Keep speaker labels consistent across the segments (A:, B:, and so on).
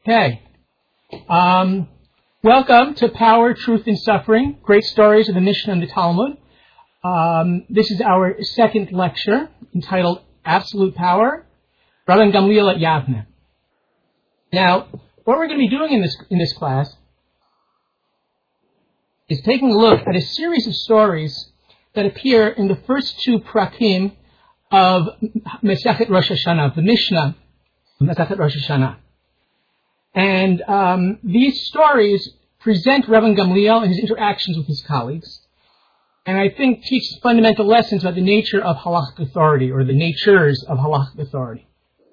A: Okay. Welcome to Power, Truth, and Suffering, Great Stories of the Mishnah and the Talmud. This is our second lecture entitled Absolute Power, Rabban Gamliel at Yavne. Now, what we're going to be doing in this class is taking a look at a series of stories that appear in the first two prakim of Masechet Rosh Hashanah, the Mishnah, Masechet Rosh Hashanah. And these stories present Rabban Gamliel and his interactions with his colleagues, and I think teach fundamental lessons about the nature of halachic authority, or the natures of halachic authority.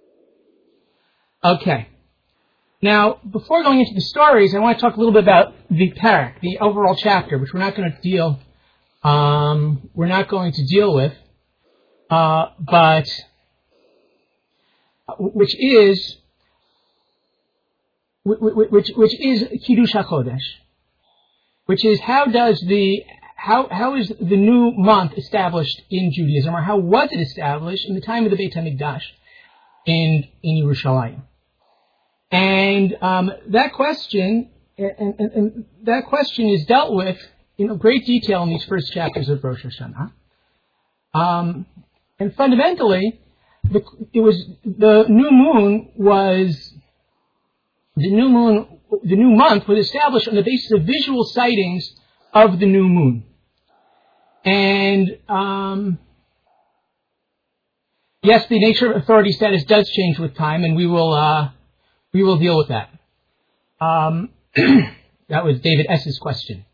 A: Okay. Now, before going into the stories, I want to talk a little bit about the parak, the overall chapter, which we're not going to deal with, but which is Kiddush HaChodesh, which is how is the new month established in Judaism, or how was it established in the time of the Beit HaMikdash in Yerushalayim? And that question is dealt with in great detail in these first chapters of Rosh Hashanah. And fundamentally, the new month was established on the basis of visual sightings of the new moon. And yes, the nature of authority status does change with time, and we will deal with that. That was David S.'s question.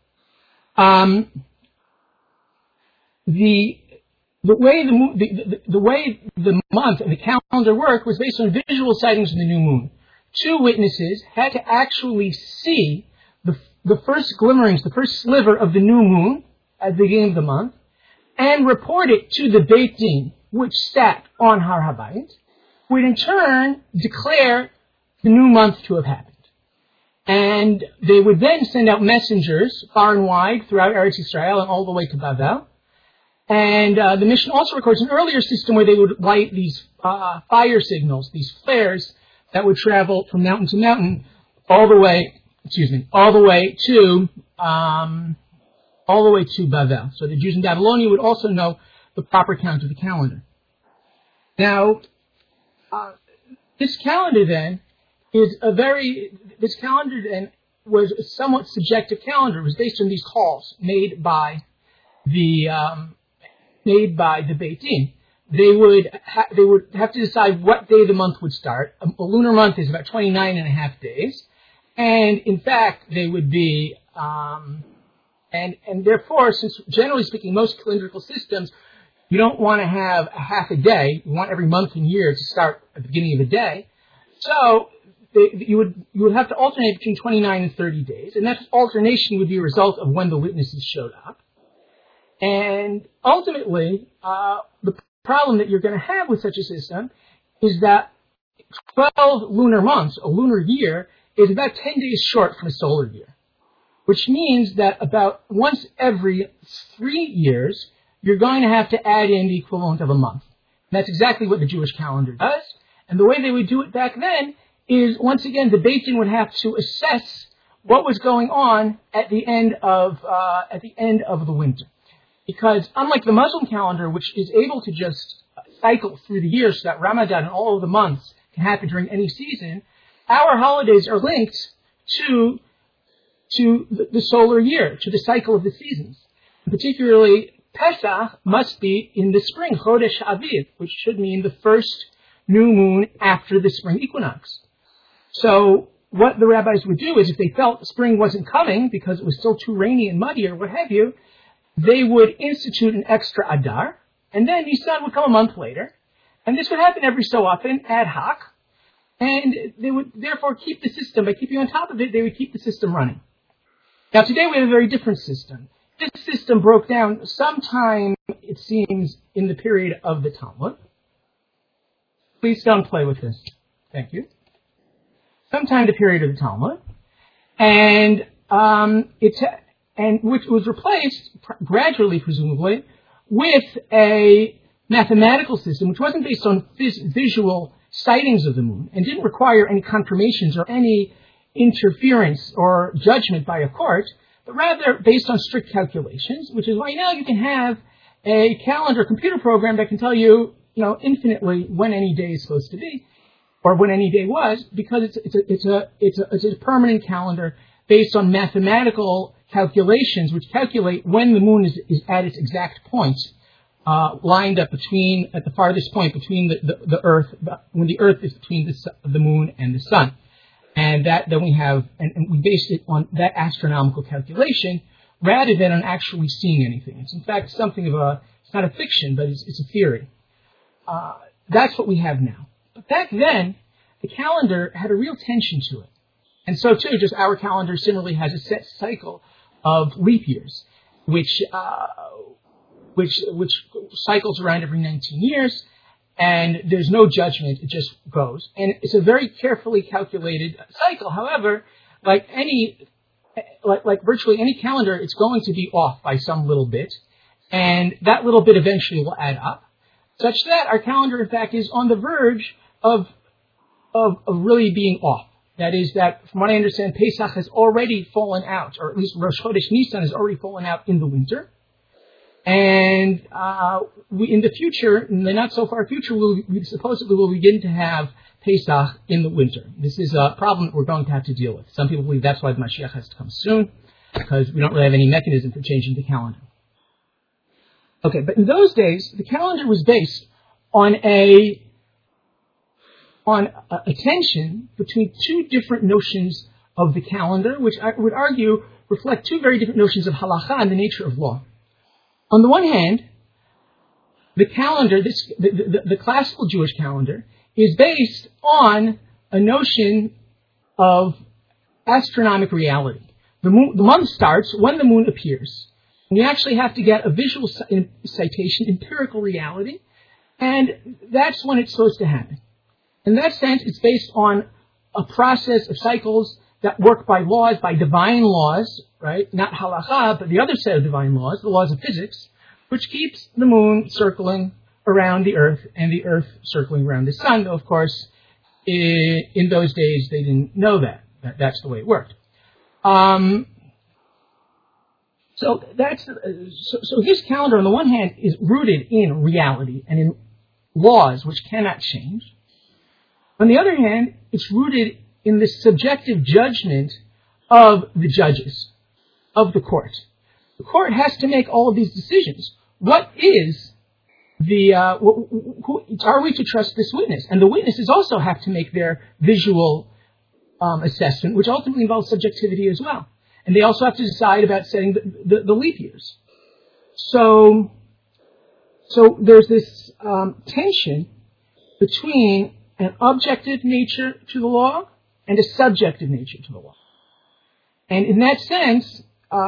A: The way the month and the calendar worked was based on visual sightings of the new moon. Two witnesses had to actually see the first glimmerings, the first sliver of the new moon at the beginning of the month, and report it to the Beit Din, which sat on Har HaBayit, would in turn declare the new month to have happened. And they would then send out messengers far and wide throughout Eretz Yisrael and all the way to Bavel. And the Mishnah also records an earlier system where they would light these fire signals, these flares, that would travel from mountain to mountain all the way to Bavel. So the Jews in Babylonia would also know the proper count of the calendar. Now, this calendar then was a somewhat subjective calendar. It was based on these calls made by the Beit Din. They would have to decide what day the month would start. A lunar month is about 29 and a half days. And in fact, they would be, and therefore, since generally speaking, most calendrical systems, you don't want to have a half a day. You want every month and year to start at the beginning of a day. So you would have to alternate between 29 and 30 days. And that alternation would be a result of when the witnesses showed up. And ultimately, the problem that you're going to have with such a system is that 12 lunar months, a lunar year, is about 10 days short from a solar year, which means that about once every 3 years, you're going to have to add in the equivalent of a month. And that's exactly what the Jewish calendar does. And the way they would do it back then is, once again, the Beit Din would have to assess what was going on at the end of the winter. Because unlike the Muslim calendar, which is able to just cycle through the year so that Ramadan and all of the months can happen during any season, our holidays are linked to the solar year, to the cycle of the seasons. And particularly, Pesach must be in the spring, Chodesh Aviv, which should mean the first new moon after the spring equinox. So what the rabbis would do is, if they felt spring wasn't coming because it was still too rainy and muddy or what have you, they would institute an extra Adar, and then Nisan would come a month later. And this would happen every so often, ad hoc. And they would therefore keep the system, by keeping on top of it, they would keep the system running. Now today we have a very different system. This system broke down sometime, it seems, in the period of the Talmud. Please don't play with this. Thank you. Sometime in the period of the Talmud. And which was replaced, gradually, presumably, with a mathematical system which wasn't based on visual sightings of the moon and didn't require any confirmations or any interference or judgment by a court, but rather based on strict calculations, which is why now you can have a calendar computer program that can tell you, infinitely when any day is supposed to be, or when any day was, because it's a permanent calendar based on mathematical calculations, which calculate when the moon is at its exact point, lined up at the farthest point between the Earth, when the Earth is between the moon and the sun. And then we base it on that astronomical calculation rather than on actually seeing anything. It's in fact something of it's not a fiction, but it's a theory. That's what we have now. But back then, the calendar had a real tension to it. And so too, just our calendar similarly has a set cycle of leap years, which cycles around every 19 years, and there's no judgment, it just goes. And it's a very carefully calculated cycle. However, like virtually any calendar, it's going to be off by some little bit, and that little bit eventually will add up, such that our calendar, in fact, is on the verge of really being off. That is, that from what I understand, Pesach has already fallen out, or at least Rosh Chodesh Nisan has already fallen out in the winter. And in the future, in the not so far future, we supposedly will begin to have Pesach in the winter. This is a problem that we're going to have to deal with. Some people believe that's why the Mashiach has to come soon, because we don't really have any mechanism for changing the calendar. Okay, but in those days, the calendar was based on a tension between two different notions of the calendar, which I would argue reflect two very different notions of halacha and the nature of law. On the one hand, the calendar, the classical Jewish calendar, is based on a notion of astronomic reality. The month starts when the moon appears. And you actually have to get a visual citation, empirical reality, and that's when it's supposed to happen. In that sense, it's based on a process of cycles that work by laws, by divine laws, right? Not halacha, but the other set of divine laws, the laws of physics, which keeps the moon circling around the Earth and the Earth circling around the sun. Though, of course, in those days, they didn't know that. That's the way it worked. So this calendar, on the one hand, is rooted in reality and in laws which cannot change. On the other hand, it's rooted in the subjective judgment of the judges, of the court. The court has to make all of these decisions. What is are we to trust this witness? And the witnesses also have to make their visual assessment, which ultimately involves subjectivity as well. And they also have to decide about setting the leap years. So there's this tension between an objective nature to the law and a subjective nature to the law. And in that sense,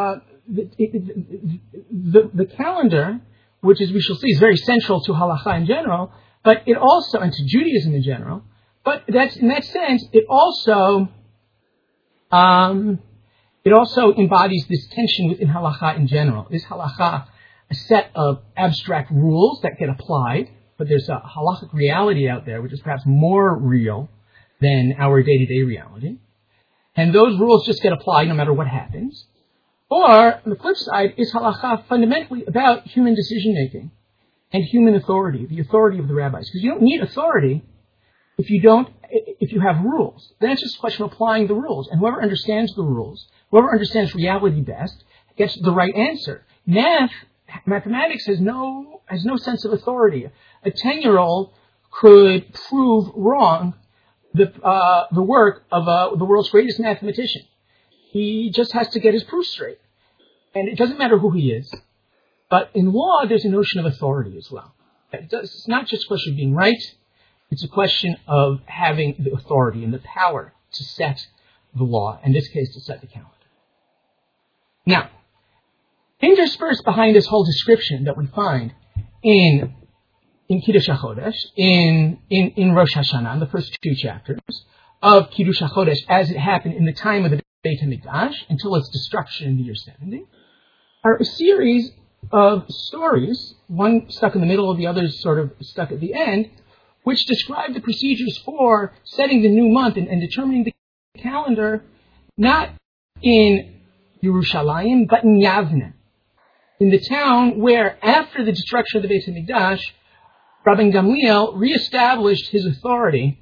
A: the calendar, which as we shall see is very central to halacha in general, but it also, and to Judaism in general, but that's, in that sense, it also embodies this tension within halacha in general. Is halacha a set of abstract rules that get applied, but there's a halachic reality out there which is perhaps more real than our day-to-day reality, and those rules just get applied no matter what happens? Or, on the flip side, is halacha fundamentally about human decision-making and human authority, the authority of the rabbis? Because you don't need authority if you have rules. Then it's just a question of applying the rules. And whoever understands the rules, whoever understands reality best, gets the right answer. Mathematics has no sense of authority. A 10-year-old could prove wrong the work of the world's greatest mathematician. He just has to get his proof straight. And it doesn't matter who he is. But in law, there's a notion of authority as well. It's not just a question of being right. It's a question of having the authority and the power to set the law, in this case, to set the calendar. Now, interspersed behind this whole description that we find in Kiddush HaChodesh, in Rosh Hashanah, in the first two chapters of Kiddush HaChodesh, as it happened in the time of the Beit HaMikdash until its destruction in the year 70, are a series of stories, one stuck in the middle, the others sort of stuck at the end, which describe the procedures for setting the new month and determining the calendar, not in Yerushalayim, but in Yavne, in the town where, after the destruction of the Beit HaMikdash, Rabban Gamliel reestablished his authority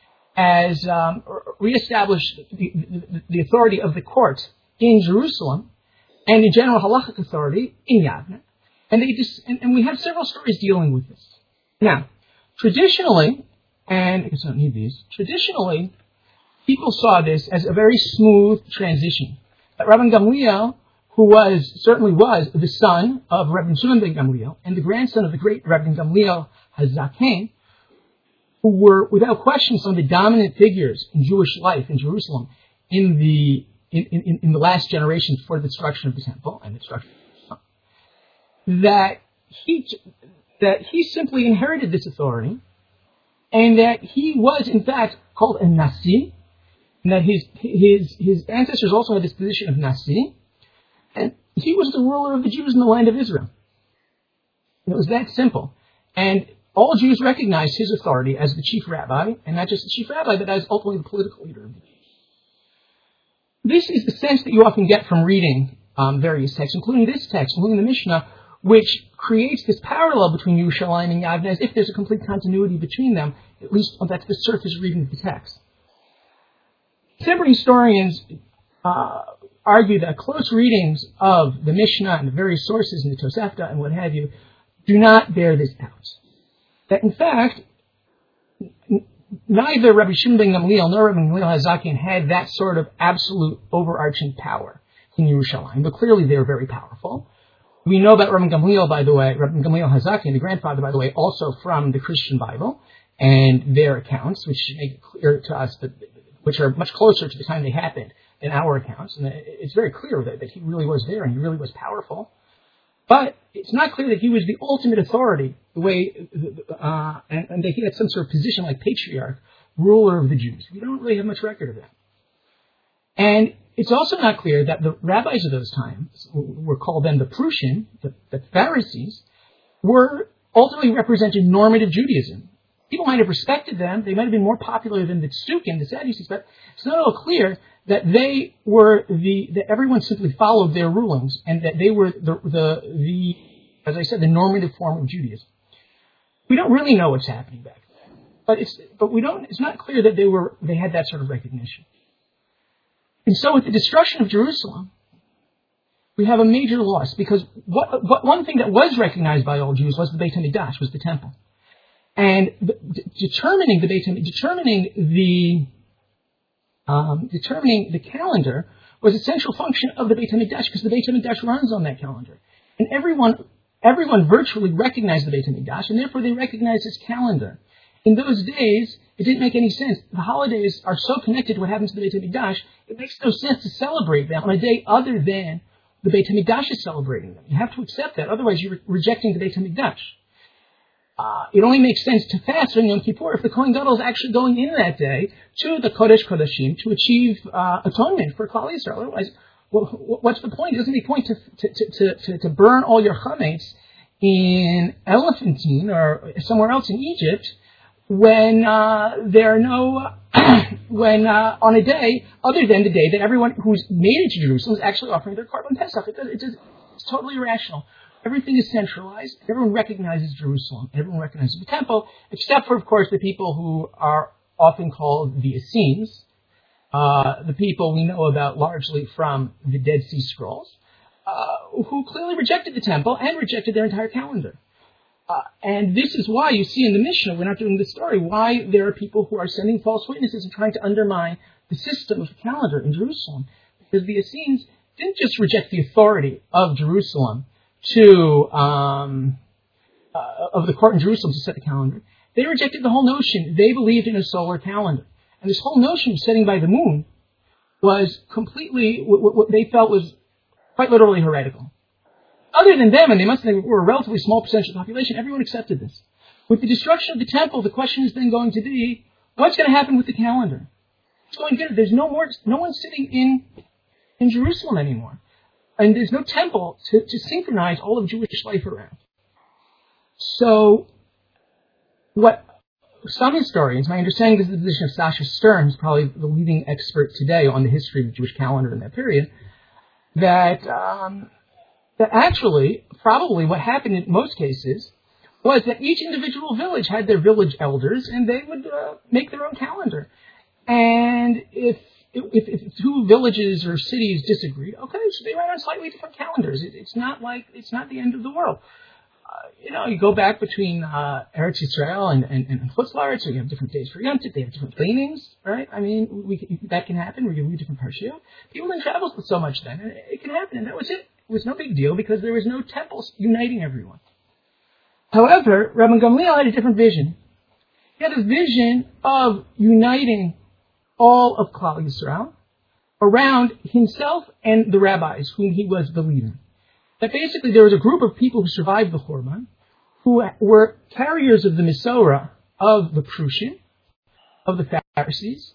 A: reestablished the authority of the court in Jerusalem and the general halachic authority in Yavne. And we have several stories dealing with this. Now, traditionally, and I guess I don't need these, traditionally, people saw this as a very smooth transition. That Rabban Gamliel, who certainly was the son of Rabban Shimon ben Gamliel and the grandson of the great Rabban Gamliel HaZaken, who were without question some of the dominant figures in Jewish life in Jerusalem in the last generation before the destruction of the temple and the destruction of the temple, that he simply inherited this authority, and that he was in fact called a Nasi, and that his ancestors also had this position of Nasi, and he was the ruler of the Jews in the land of Israel. It was that simple. And all Jews recognized his authority as the chief rabbi, and not just the chief rabbi, but as ultimately the political leader of the Jews. This is the sense that you often get from reading various texts, including this text, including the Mishnah, which creates this parallel between Yerushalayim and Yavne, as if there's a complete continuity between them, at least that's the surface reading of the text. Several historians argue that close readings of the Mishnah and the various sources in the Tosefta and what have you do not bear this out. That in fact, neither Rabbi Shimon ben Gamliel nor Rabbi Gamliel HaZaken had that sort of absolute overarching power in Yerushalayim, but clearly they were very powerful. We know about Rabbi Gamliel, by the way, Rabbi Gamliel HaZaken, the grandfather, by the way, also from the Christian Bible and their accounts, which make it clear to us that, which are much closer to the time they happened than our accounts. And it's very clear that he really was there and he really was powerful. But it's not clear that he was the ultimate authority, the way, and that he had some sort of position like patriarch, ruler of the Jews. We don't really have much record of that. And it's also not clear that the rabbis of those times, who were called then the Prushim, the Pharisees, were ultimately representing normative Judaism. People might have respected them, they might have been more popular than the Tzukim, the Sadducees, but it's not at all clear that they were that everyone simply followed their rulings, and that they were the as I said, the normative form of Judaism. We don't really know what's happening back then, but it's not clear that they had that sort of recognition. And so with the destruction of Jerusalem, we have a major loss, because one thing that was recognized by all Jews was the Beit HaMikdash, was the temple. And determining the calendar was a central function of the Beit HaMikdash, because the Beit HaMikdash runs on that calendar. And everyone virtually recognized the Beit HaMikdash, and therefore they recognized its calendar. In those days, it didn't make any sense. The holidays are so connected to what happens to the Beit HaMikdash, it makes no sense to celebrate them on a day other than the Beit HaMikdash is celebrating them. You have to accept that, otherwise you're rejecting the Beit HaMikdash. It only makes sense to fast on Yom Kippur if the Kohen Gadol is actually going in that day to the Kodesh Kodashim to achieve atonement for Klal Yisrael. Otherwise, what's the point? It doesn't make point to burn all your chametz in Elephantine or somewhere else in Egypt when there are no when on a day other than the day that everyone who's made it to Jerusalem is actually offering their Korban Pesach. It's totally irrational. Everything is centralized. Everyone recognizes Jerusalem. Everyone recognizes the temple, except for, of course, the people who are often called the Essenes, the people we know about largely from the Dead Sea Scrolls, who clearly rejected the temple and rejected their entire calendar. And this is why you see in the Mishnah, we're not doing this story, why there are people who are sending false witnesses and trying to undermine the system of the calendar in Jerusalem. Because the Essenes didn't just reject the authority of Jerusalem of the court in Jerusalem to set the calendar. They rejected the whole notion. They believed in a solar calendar. And this whole notion of setting by the moon was completely, what they felt was quite literally heretical. Other than them, and they were a relatively small percentage of the population, everyone accepted this. With the destruction of the temple, the question is then going to be, what's going to happen with the calendar? It's going to, there's no one sitting in Jerusalem anymore. And there's no temple to synchronize all of Jewish life around. So, what some historians, my understanding is the position of Sasha Stern, who's probably the leading expert today on the history of the Jewish calendar in that period, that actually, probably what happened in most cases was that each individual village had their village elders, and they would make their own calendar. And if two villages or cities disagreed, okay, so they write on slightly different calendars. It's not the end of the world. You go back between Eretz Yisrael and Chutz La'aretz, so you have different days for Yom Tov, they have different planings, right? I mean, that can happen. We can read different parshiot. People didn't travel so much then, and it can happen, and that was it. It was no big deal because there was no temples uniting everyone. However, Rabban Gamliel had a different vision. He had a vision of uniting all of Klal Yisrael around himself and the rabbis, whom he was the leader. That basically there was a group of people who survived the Churban, who were carriers of the Mesorah of the Prushim, of the Pharisees,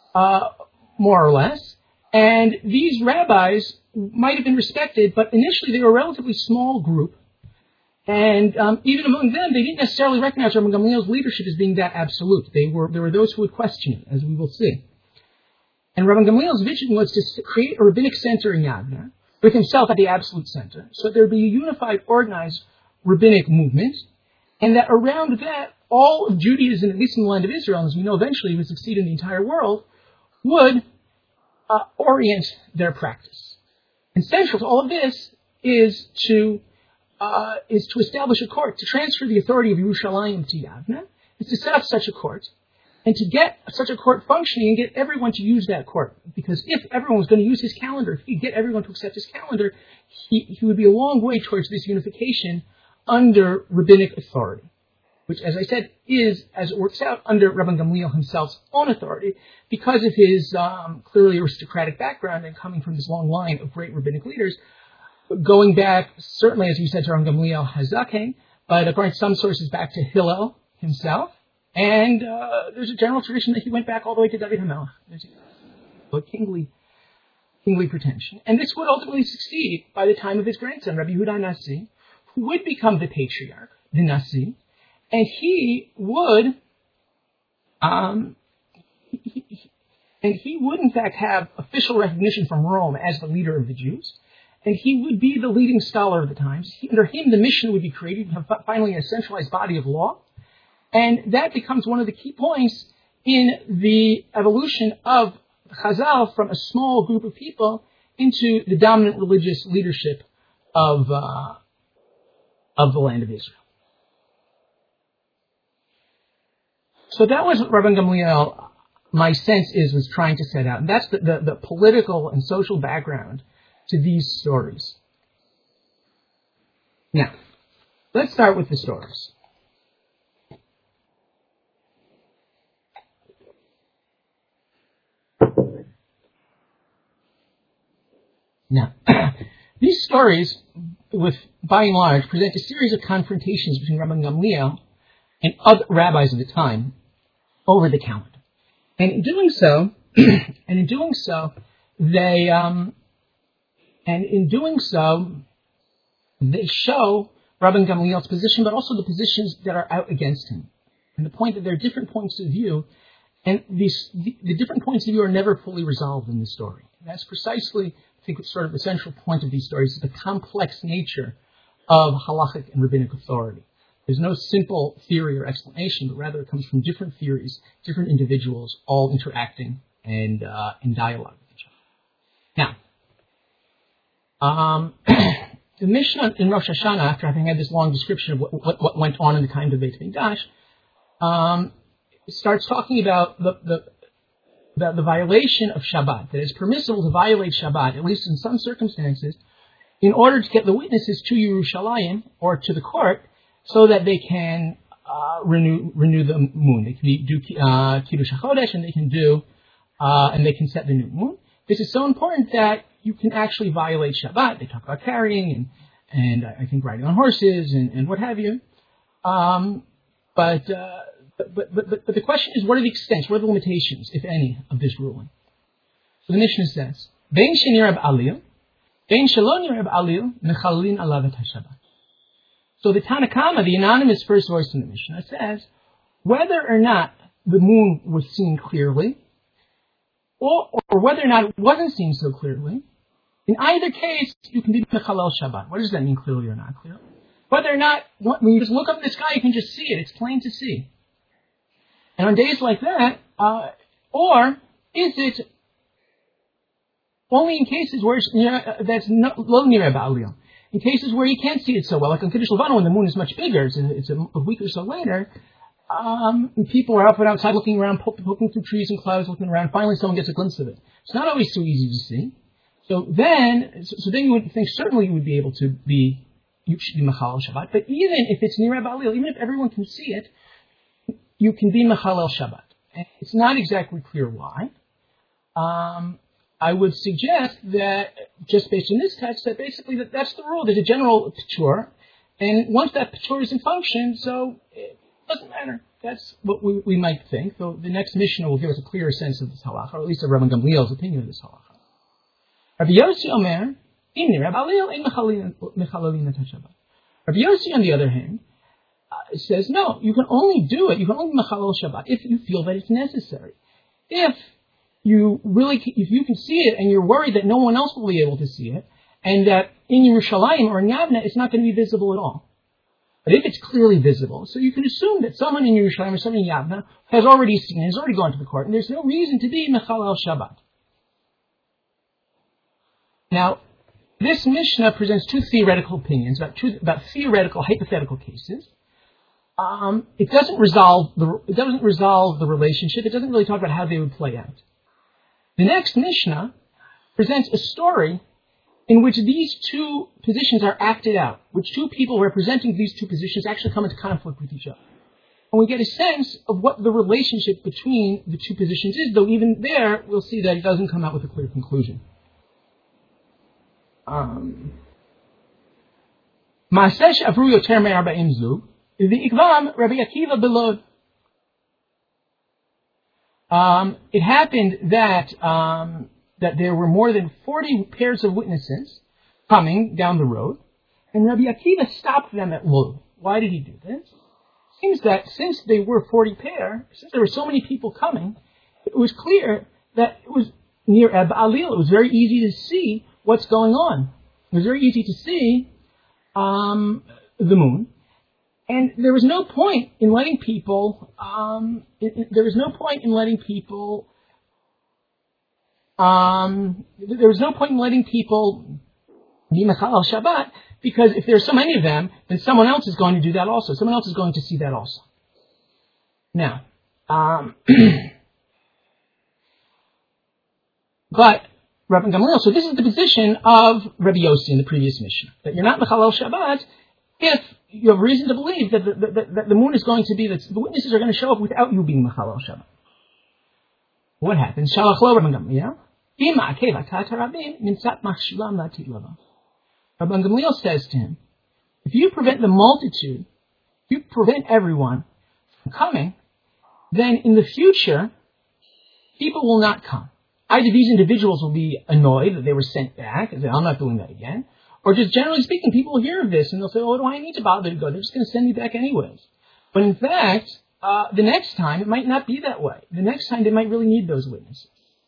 A: more or less. And these rabbis might have been respected, but initially they were a relatively small group. And even among them, they didn't necessarily recognize Rabban Gamliel's leadership as being that absolute. There were those who would question it, as we will see. And Rabban Gamliel's vision was to create a rabbinic center in Yavne, with himself at the absolute center, so there would be a unified, organized rabbinic movement, and that around that, all of Judaism, at least in the land of Israel, as we know eventually would succeed in the entire world, would orient their practice. And central to all of this is to establish a court, to transfer the authority of Yerushalayim to Yavne, is to set up such a court, and to get such a court functioning and get everyone to use that court. Because if everyone was going to use his calendar, if he could get everyone to accept his calendar, he would be a long way towards this unification under rabbinic authority, which, as I said, is, as it works out, under Rabban Gamliel himself's own authority, because of his clearly aristocratic background and coming from this long line of great rabbinic leaders, going back, certainly, as you said, to Rabban Gamliel Hazaken, but according to some sources, back to Hillel himself. And there's a general tradition that he went back all the way to David HaMelech. There's a kingly pretension. And this would ultimately succeed by the time of his grandson, Rabbi Yehuda Nasi, who would become the patriarch, the Nasi, and he would in fact have official recognition from Rome as the leader of the Jews. And he would be the leading scholar of the times. Under him, the mission would be created. You'd have finally a centralized body of law. And that becomes one of the key points in the evolution of Chazal from a small group of people into the dominant religious leadership of the land of Israel. So that was what Rabban Gamliel, my sense was trying to set out. And that's the political and social background to these stories. Now, let's start with the stories. Now, these stories, by and large, present a series of confrontations between Rabban Gamliel and other rabbis of the time over the calendar. And in doing so, they show Rabban Gamliel's position, but also the positions that are out against him. And the point that there are different points of view, and the different points of view are never fully resolved in the story. That's precisely, I think, sort of the central point of these stories, is the complex nature of halachic and rabbinic authority. There's no simple theory or explanation, but rather it comes from different theories, different individuals, all interacting and in dialogue with each other. Now, the Mishnah in Rosh Hashanah, after having had this long description of what went on in the time of Beit Mikdash, starts talking about the violation of Shabbat. That it's permissible to violate Shabbat, at least in some circumstances, in order to get the witnesses to Yerushalayim or to the court, so that they can renew the moon. They can do Kiddush HaChodesh, and they can set the new moon. This is so important that you can actually violate Shabbat. They talk about carrying and I think riding on horses and what have you. But the question is, what are the extents, what are the limitations, if any, of this ruling? So the Mishnah says, Bein shenir b'alil, bein shelo nir b'alil, mechalin alav et haShabbat. So the Tanna Kama, the anonymous first voice in the Mishnah, says, whether or not the moon was seen clearly, or whether or not it wasn't seen so clearly, in either case, you can be Mechalel Shabbat. What does that mean, clearly or not clearly? Whether or not, when you just look up in the sky, you can just see it. It's plain to see. And on days like that, or is it only in cases where that's lo nireh ba'alil? In cases where you can't see it so well, like on Kiddush Levana when the moon is much bigger, it's a week or so later, people are up and outside looking around, poking through trees and clouds, looking around. Finally, someone gets a glimpse of it. It's not always so easy to see. So then you would think certainly you would be able to be, you should be Mechalel Shabbat. But even if it's nireh ba'alil, even if everyone can see it, you can be Mechalel Shabbat. And it's not exactly clear why. I would suggest that, just based on this text, that basically that's the rule. There's a general patur, and once that patur is in function, so it doesn't matter. That's what we might think, though the next Mishnah will give us a clearer sense of this halacha, or at least of Rabban Gamliel's opinion of this halacha. Rabbi Yossi Omer, Inni Rabbi Alil, in Mechalelin Shabbat. Rabbi Yossi, on the other hand, says, no, you can only do it, you can only Mechalel Shabbat if you feel that it's necessary. If you can see it and you're worried that no one else will be able to see it, and that in Yerushalayim or in Yavna it's not going to be visible at all. But if it's clearly visible, so you can assume that someone in Yerushalayim or someone in Yavna has already seen it, has already gone to the court, and there's no reason to be Mechalel Shabbat. Now, this Mishnah presents two theoretical opinions about theoretical, hypothetical cases. It doesn't resolve the relationship. It doesn't really talk about how they would play out. The next Mishnah presents a story in which these two positions are acted out, which two people representing these two positions actually come into conflict with each other. And we get a sense of what the relationship between the two positions is, though even there we'll see that it doesn't come out with a clear conclusion. Ma'aseh Avru Yoter me'arba'im zug, v'ikvam Rabbi Akiva belod. It happened that there were more than 40 pairs of witnesses coming down the road, and Rabbi Akiva stopped them at Lod. Why did he do this? It seems that since they were 40 pair, since there were so many people coming, it was clear that it was near Ba'alil. It was very easy to see what's going on. It was very easy to see the moon. And there was no point in letting people. There was no point in letting people be Mechalel Shabbat, because if there's so many of them, then someone else is going to do that also. Someone else is going to see that also. Now, but Rabban Gamliel. So this is the position of Rabbi Yossi in the previous Mishnah, that you're not Mechalel Shabbat if you have reason to believe that the moon is going to be, that the witnesses are going to show up without you being Mechalel Shabbat. What happens? Shalach lo Rabban Gamliel. Rabban Gamliel says to him, if you prevent the multitude, if you prevent everyone from coming, then in the future, people will not come. Either these individuals will be annoyed that they were sent back, and say, I'm not doing that again, or just generally speaking, people will hear of this and they'll say, oh, do I need to bother to go? They're just going to send me back anyways. But in fact, the next time, it might not be that way. The next time, they might really need those witnesses.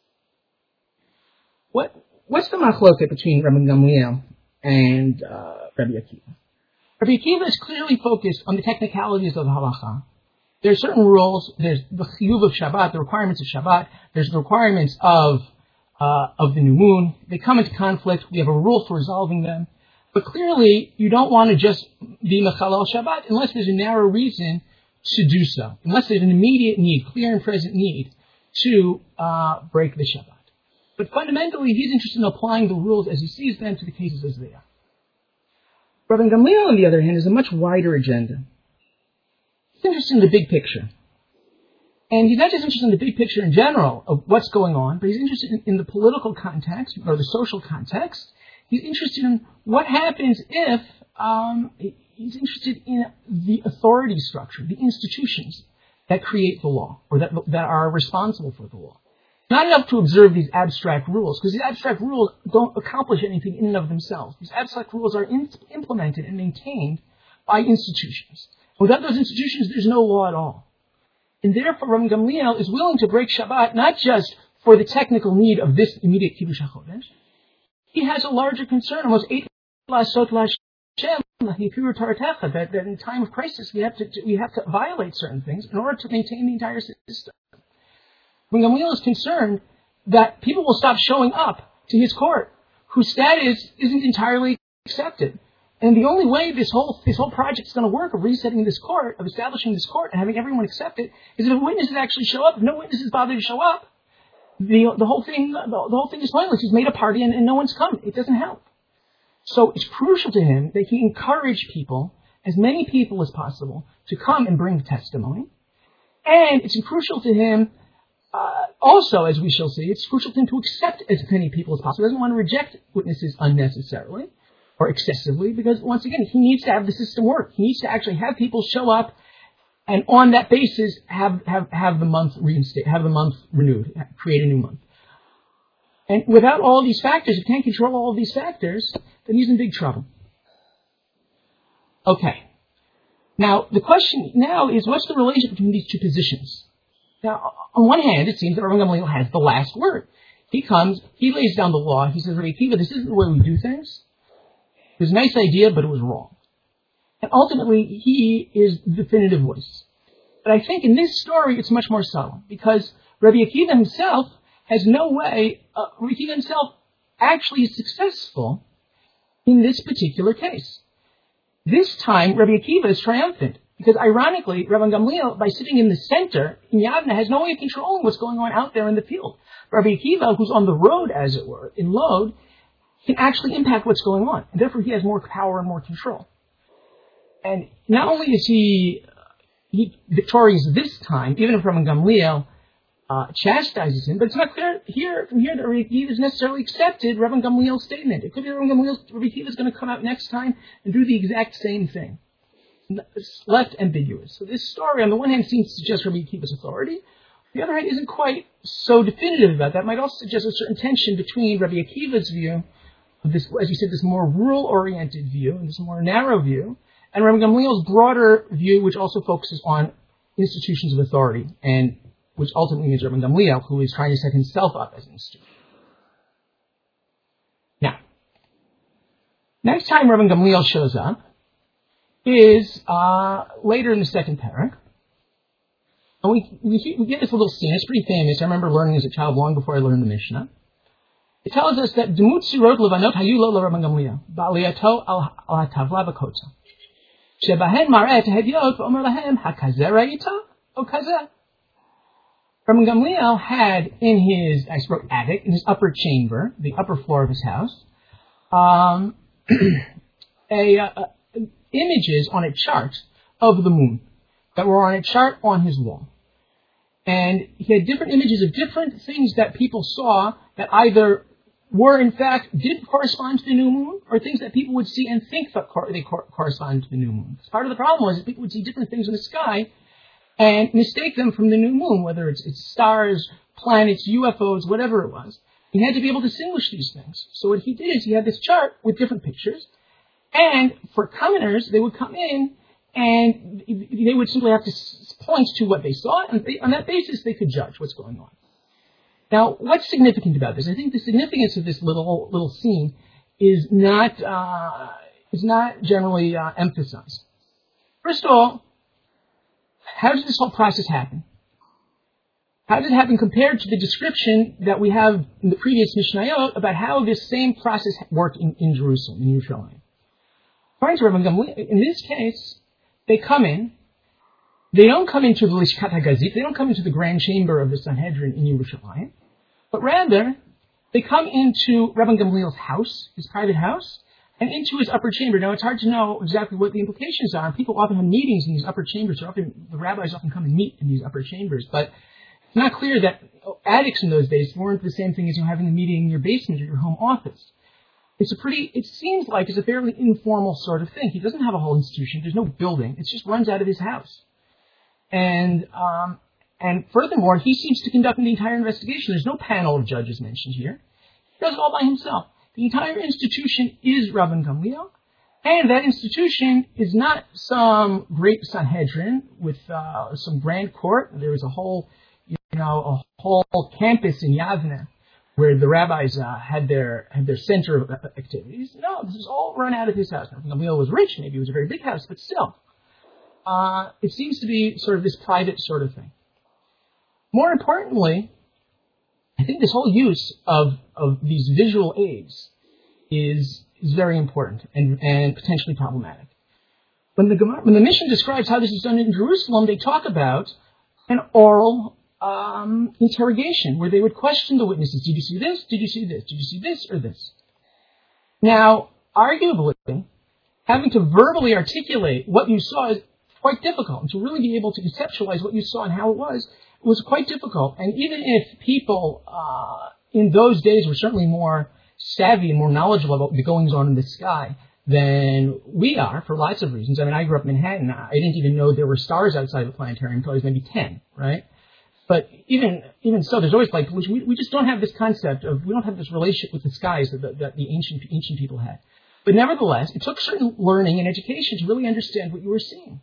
A: What's the machloket between Rabban Gamliel and Rabbi Akiva? Rabbi Akiva is clearly focused on the technicalities of the halacha. There are certain rules. There's the chiyuv of Shabbat, the requirements of Shabbat. There's the requirements of the new moon. They come into conflict. We have a rule for resolving them. But clearly, you don't want to just be Mechalel Shabbat unless there's a narrow reason to do so. Unless there's an immediate need, clear and present need, to break the Shabbat. But fundamentally, he's interested in applying the rules as he sees them to the cases as they are. Rabban Gamliel, on the other hand, has a much wider agenda. He's interested in the big picture. And he's not just interested in the big picture in general of what's going on, but he's interested in the political context or the social context. He's interested in what happens if, he's interested in the authority structure, the institutions that create the law or that are responsible for the law. Not enough to observe these abstract rules, because these abstract rules don't accomplish anything in and of themselves. These abstract rules are implemented and maintained by institutions. Without those institutions, there's no law at all. And therefore, Rabban Gamliel is willing to break Shabbat not just for the technical need of this immediate Kiddush HaChodesh. He has a larger concern, almost 8 lasot l'Hashem, that in time of crisis we have to violate certain things in order to maintain the entire system. Rabban Gamliel is concerned that people will stop showing up to his court whose status isn't entirely accepted. And the only way this whole project is going to work of resetting this court, of establishing this court and having everyone accept it, is if witnesses actually show up. If no witnesses bother to show up, the whole thing is pointless. He's made a party and no one's come. It doesn't help. So it's crucial to him that he encourage people, as many people as possible, to come and bring testimony. And it's crucial to him, also, as we shall see, it's crucial to him to accept as many people as possible. He doesn't want to reject witnesses unnecessarily or excessively, because once again, he needs to have the system work. He needs to actually have people show up, and on that basis, have the month renewed, create a new month. And without all these factors, if he can't control all of these factors, then he's in big trouble. Okay. Now, the question now is, what's the relationship between these two positions? Now, on one hand, it seems that Rabban Gamliel has the last word. He comes, he lays down the law, he says, Rabbi Akiva, this isn't the way we do things. It was a nice idea, but it was wrong. And ultimately, he is the definitive voice. But I think in this story, it's much more subtle, because Rabbi Akiva himself has no way, Rabbi Akiva himself actually is successful in this particular case. This time, Rabbi Akiva is triumphant, because ironically, Rabban Gamliel, by sitting in the center, in Yavne, has no way of controlling what's going on out there in the field. Rabbi Akiva, who's on the road, as it were, in Lod, can actually impact what's going on. And therefore, he has more power and more control. And not only is he victorious this time, even if Rabban Gamliel chastises him, but it's not clear from here that Rabbi Akiva has necessarily accepted Rabban Gamliel's statement. It could be Rabbi Akiva is going to come out next time and do the exact same thing. It's left ambiguous. So this story, on the one hand, seems to suggest Rabbi Akiva's authority. On the other hand, isn't quite so definitive about that. It might also suggest a certain tension between Rabbi Akiva's view of this, as you said, this more rule-oriented view and this more narrow view, and Rabban Gamliel's broader view, which also focuses on institutions of authority, and which ultimately means Rabban Gamliel, who is trying to set himself up as an institution. Now, next time Rabban Gamliel shows up is later in the second parak. And we get this little scene. It's pretty famous. I remember learning as a child long before I learned the Mishnah. It tells us that Demut Sirot Levanot Hayu Lo Rabban Gamliel Ba'aliyato al Hatavla B'Kotza Shebahen Mar'eh Tehediot V'Omer Lahem HaKazeh Ra'ita O Kazeh. Rabban Gamliel had in his, I spoke attic, in his upper chamber, the upper floor of his house, images on a chart of the moon that were on a chart on his wall. And he had different images of different things that people saw that either were, in fact, did correspond to the new moon, or things that people would see and think that they correspond to the new moon. Part of the problem was that people would see different things in the sky and mistake them from the new moon, whether it's stars, planets, UFOs, whatever it was. He had to be able to distinguish these things. So what he did is he had this chart with different pictures, and for commoners, they would come in and they would simply have to point to what they saw, and on that basis, they could judge what's going on. Now, what's significant about this? I think the significance of this little scene is not generally emphasized. First of all, how did this whole process happen? How did it happen compared to the description that we have in the previous Mishnayot about how this same process worked in Jerusalem, in Yerushalayim? According to Rabban Gamliel, in this case, they come in. They don't come into the Lishkat HaGazit. They don't come into the grand chamber of the Sanhedrin in Yerushalayim. But rather, they come into Rabban Gamliel's house, his private house, and into his upper chamber. Now, it's hard to know exactly what the implications are. People often have meetings in these upper chambers. The rabbis often come and meet in these upper chambers. But it's not clear that attics in those days weren't the same thing as having a meeting in your basement or your home office. It seems like it's a fairly informal sort of thing. He doesn't have a whole institution. There's no building. It just runs out of his house. And furthermore, he seems to conduct the entire investigation. There's no panel of judges mentioned here. He does it all by himself. The entire institution is Rabban Gamliel, And that institution is not some great Sanhedrin with some grand court. There was a whole campus in Yavne where the rabbis had their center of activities. No, this is all run out of his house. Now, Gamliel was rich, maybe it was a very big house, but still, it seems to be sort of this private sort of thing. More importantly, I think this whole use of these visual aids is very important and potentially problematic. When the Mishnah describes how this is done in Jerusalem, they talk about an oral interrogation where they would question the witnesses. Did you see this? Did you see this? Did you see this or this? Now, arguably, having to verbally articulate what you saw is quite difficult. And to really be able to conceptualize what you saw and how it was quite difficult. And even if people in those days were certainly more savvy and more knowledgeable about the goings-on in the sky than we are, for lots of reasons. I mean, I grew up in Manhattan. I didn't even know there were stars outside the planetarium until I was maybe 10, right? But even so, there's always light pollution. We just don't have this concept of, we don't have this relationship with the skies that the ancient people had. But nevertheless, it took certain learning and education to really understand what you were seeing.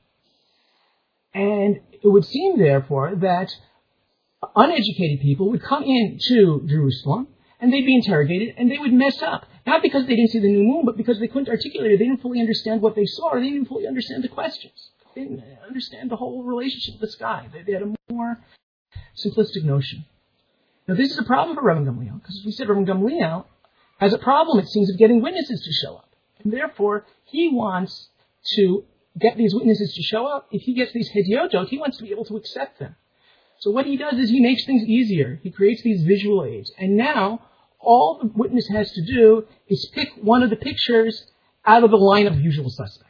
A: And it would seem, therefore, that uneducated people would come into Jerusalem and they'd be interrogated and they would mess up. Not because they didn't see the new moon, but because they couldn't articulate it. They didn't fully understand what they saw, or they didn't fully understand the questions. They didn't understand the whole relationship with the sky. They had a more simplistic notion. Now, this is a problem for Rabban Gamliel, because as we said, Rabban Gamliel has a problem, it seems, of getting witnesses to show up. And therefore, he wants to get these witnesses to show up. If he gets these hediotot, he wants to be able to accept them. So what he does is he makes things easier. He creates these visual aids. And now, all the witness has to do is pick one of the pictures out of the line of usual suspects.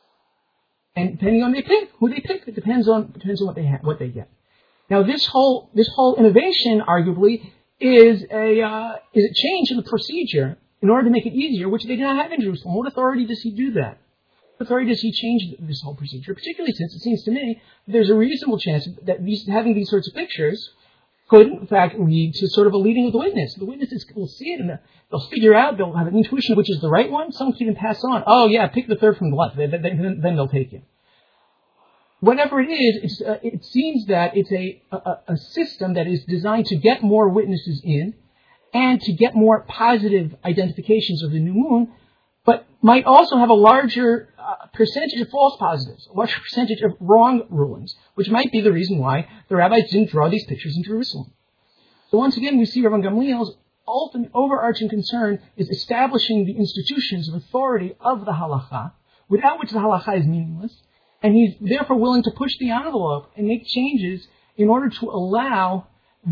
A: And depending on who they pick, it depends on what they get. Now, this whole innovation, arguably, is a change in the procedure in order to make it easier, which they did not have in Jerusalem. What authority does he do that? What authority does he change this whole procedure? Particularly since it seems to me there's a reasonable chance that having these sorts of pictures could, in fact, lead to sort of a leading of the witness. The witnesses will see it and they'll figure out, they'll have an intuition of which is the right one. Some can even pass on. Oh, yeah, pick the third from the left. Then they'll take it. Whatever it is, it seems that it's a system that is designed to get more witnesses in and to get more positive identifications of the new moon, but might also have a larger percentage of false positives, a larger percentage of wrong rulings, which might be the reason why the rabbis didn't draw these pictures in Jerusalem. So once again, we see Rabban Gamliel's ultimate overarching concern is establishing the institutions of authority of the halacha, without which the halacha is meaningless, and he's therefore willing to push the envelope and make changes in order to allow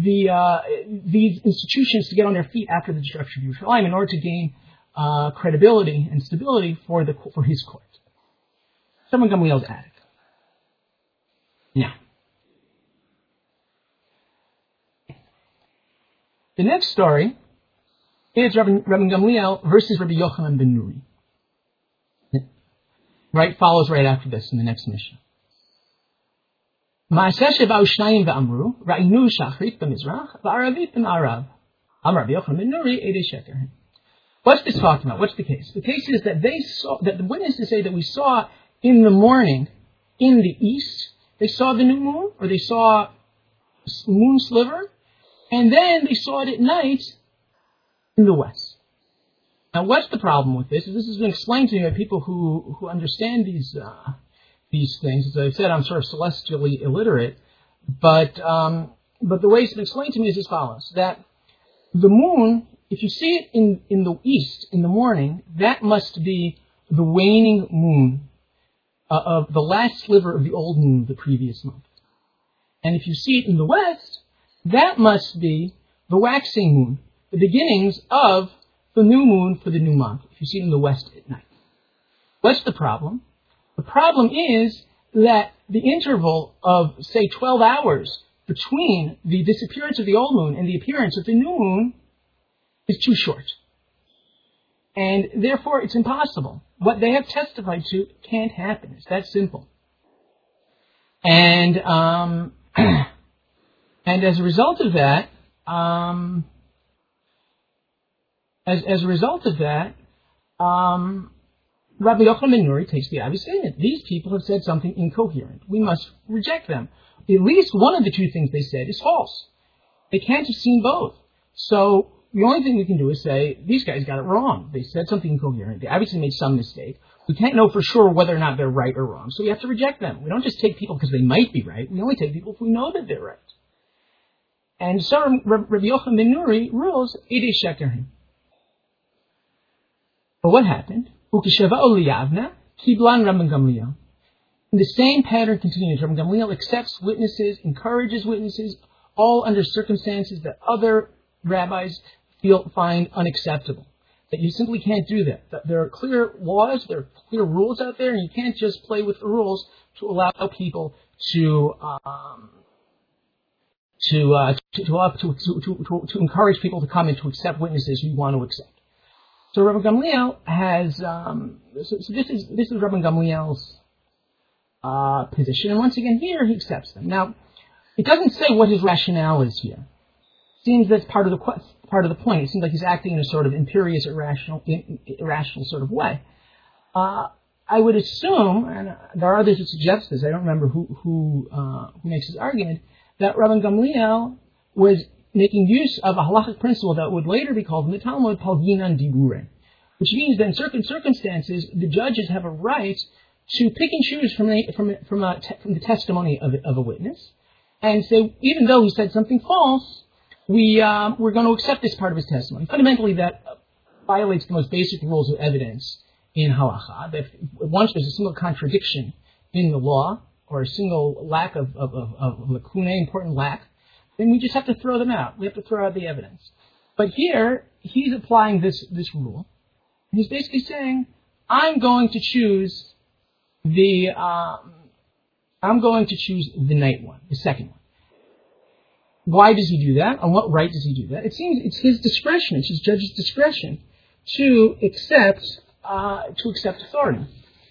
A: these institutions to get on their feet after the destruction of Yerushalayim in order to gain credibility and stability for his court. Rabban Gamliel's attic. Now, the next story is Rabban Gamliel versus Rabbi Yochanan ben Nuri. Right, follows right after this in the next mission. Ma'aseh sheba'u shnayim ve'amru, ra'inu shachrit b'mizrach, va'aravit b'ma'arav. Amar Rabbi Yochanan ben Nuri, edei sheker. What's this talking about? What's the case? The case is that that the witnesses say that we saw in the morning in the east, they saw the new moon, or they saw moon sliver, and then they saw it at night in the west. Now, what's the problem with this? This has been explained to me by people who understand these things. As I said, I'm sort of celestially illiterate, but the way it's been explained to me is as follows: that the moon, if you see it in the east in the morning, that must be the waning moon of the last sliver of the old moon of the previous month. And if you see it in the west, that must be the waxing moon, the beginnings of the new moon for the new month, if you see it in the west at night. What's the problem? The problem is that the interval of, say, 12 hours between the disappearance of the old moon and the appearance of the new moon is too short. And therefore, it's impossible. What they have testified to can't happen. It's that simple. And as a result of that, Rabbi Yochanan ben Nuri takes the obvious statement. These people have said something incoherent. We must reject them. At least one of the two things they said is false. They can't have seen both. So the only thing we can do is say, these guys got it wrong. They said something incoherent. They obviously made some mistake. We can't know for sure whether or not they're right or wrong. So we have to reject them. We don't just take people because they might be right. We only take people if we know that they're right. And so Rabbi Yochanan ben Nuri rules, Idei Shekerim. But what happened? Ukesheva'u liyavna, kiblan Rabban Gamliel. The same pattern continues. Rabban Gamliel accepts witnesses, encourages witnesses, all under circumstances that other rabbis find unacceptable. That you simply can't do that. There are clear laws, there are clear rules out there, and you can't just play with the rules to allow people to encourage people to come and to accept witnesses who you want to accept. So Rabban Gamliel has this is Rabban Gamliel's position, and once again here he accepts them. Now it doesn't say what his rationale is here. It seems that's part of the point. It seems like he's acting in a sort of imperious, irrational sort of way. I would assume, and there are others who suggest this. I don't remember who makes this argument, that Rabban Gamliel was making use of a halachic principle that would later be called in the Talmud palginan diburen, which means that in certain circumstances the judges have a right to pick and choose from the testimony of a witness and say, even though he said something false, we're going to accept this part of his testimony. Fundamentally, that violates the most basic rules of evidence in halacha. That once there's a single contradiction in the law or a single lack of lacunae, important lack, then we just have to throw them out. We have to throw out the evidence. But here, he's applying this rule. And he's basically saying, I'm going to choose the night one, the second one. Why does he do that? On what right does he do that? It seems it's his discretion, it's his judge's discretion to accept authority.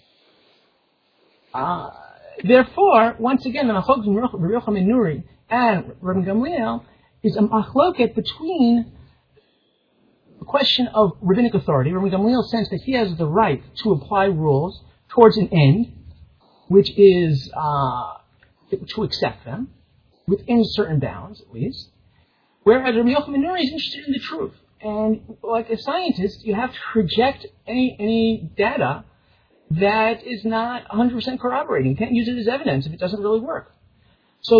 A: Therefore, once again, the machlokes between Rabbi Yochanan ben Nuri and Rabban Gamliel is a machloket between the question of rabbinic authority. Rabban Gamliel sense that he has the right to apply rules towards an end, which is to accept them within certain bounds, at least. Whereas Rabbi Yochanan ben Nuri is interested in the truth, and like a scientist, you have to reject any data that is not 100% corroborating. You can't use it as evidence if it doesn't really work. So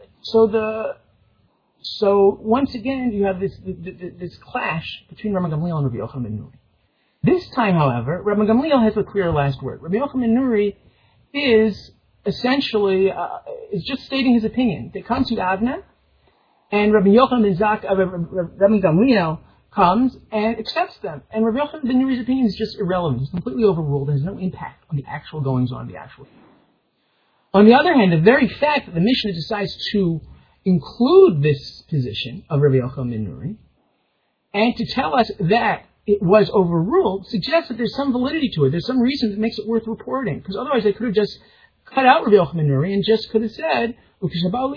A: once again, you have this clash between Rabban Gamliel and Rabbi Yochanan ben Nuri. This time, however, Rabban Gamliel has the clear last word. Rabbi Yochanan ben Nuri is essentially is just stating his opinion. They come to Avna, and Rabbi Gamliel comes and accepts them. And Rabbi Yochanan ben Nuri's opinion is just irrelevant. It's completely overruled. It has no impact on the actual goings-on of the actual. On the other hand, the very fact that the Mishnah decides to include this position of Rabbi Yochanan ben Nuri and to tell us that it was overruled suggests that there's some validity to it. There's some reason that makes it worth reporting. Because otherwise they could have just cut out Rabbi Yochanan ben Nuri and just could have said, and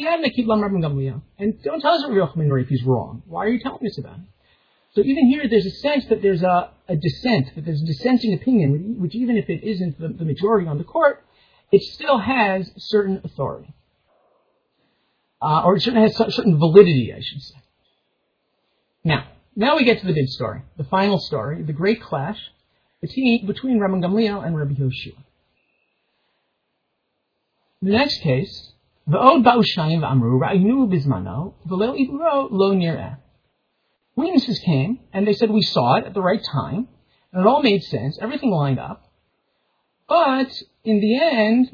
A: don't tell us Rabbi Yochanan ben Nuri if he's wrong. Why are you telling us about it? So even here, there's a sense that there's a dissent, that there's a dissenting opinion, which even if it isn't the majority on the court, it still has certain authority. Or it certainly has certain validity, I should say. Now we get to the big story, the final story, the great clash between Rabban Gamliel and Rabbi Yoshua. The next case, V'od ba'u shnayim v'amru ra'aynu bizmano v'lo ibro lo nir'eh. Witnesses came, and they said, we saw it at the right time, and it all made sense, everything lined up. But, in the end,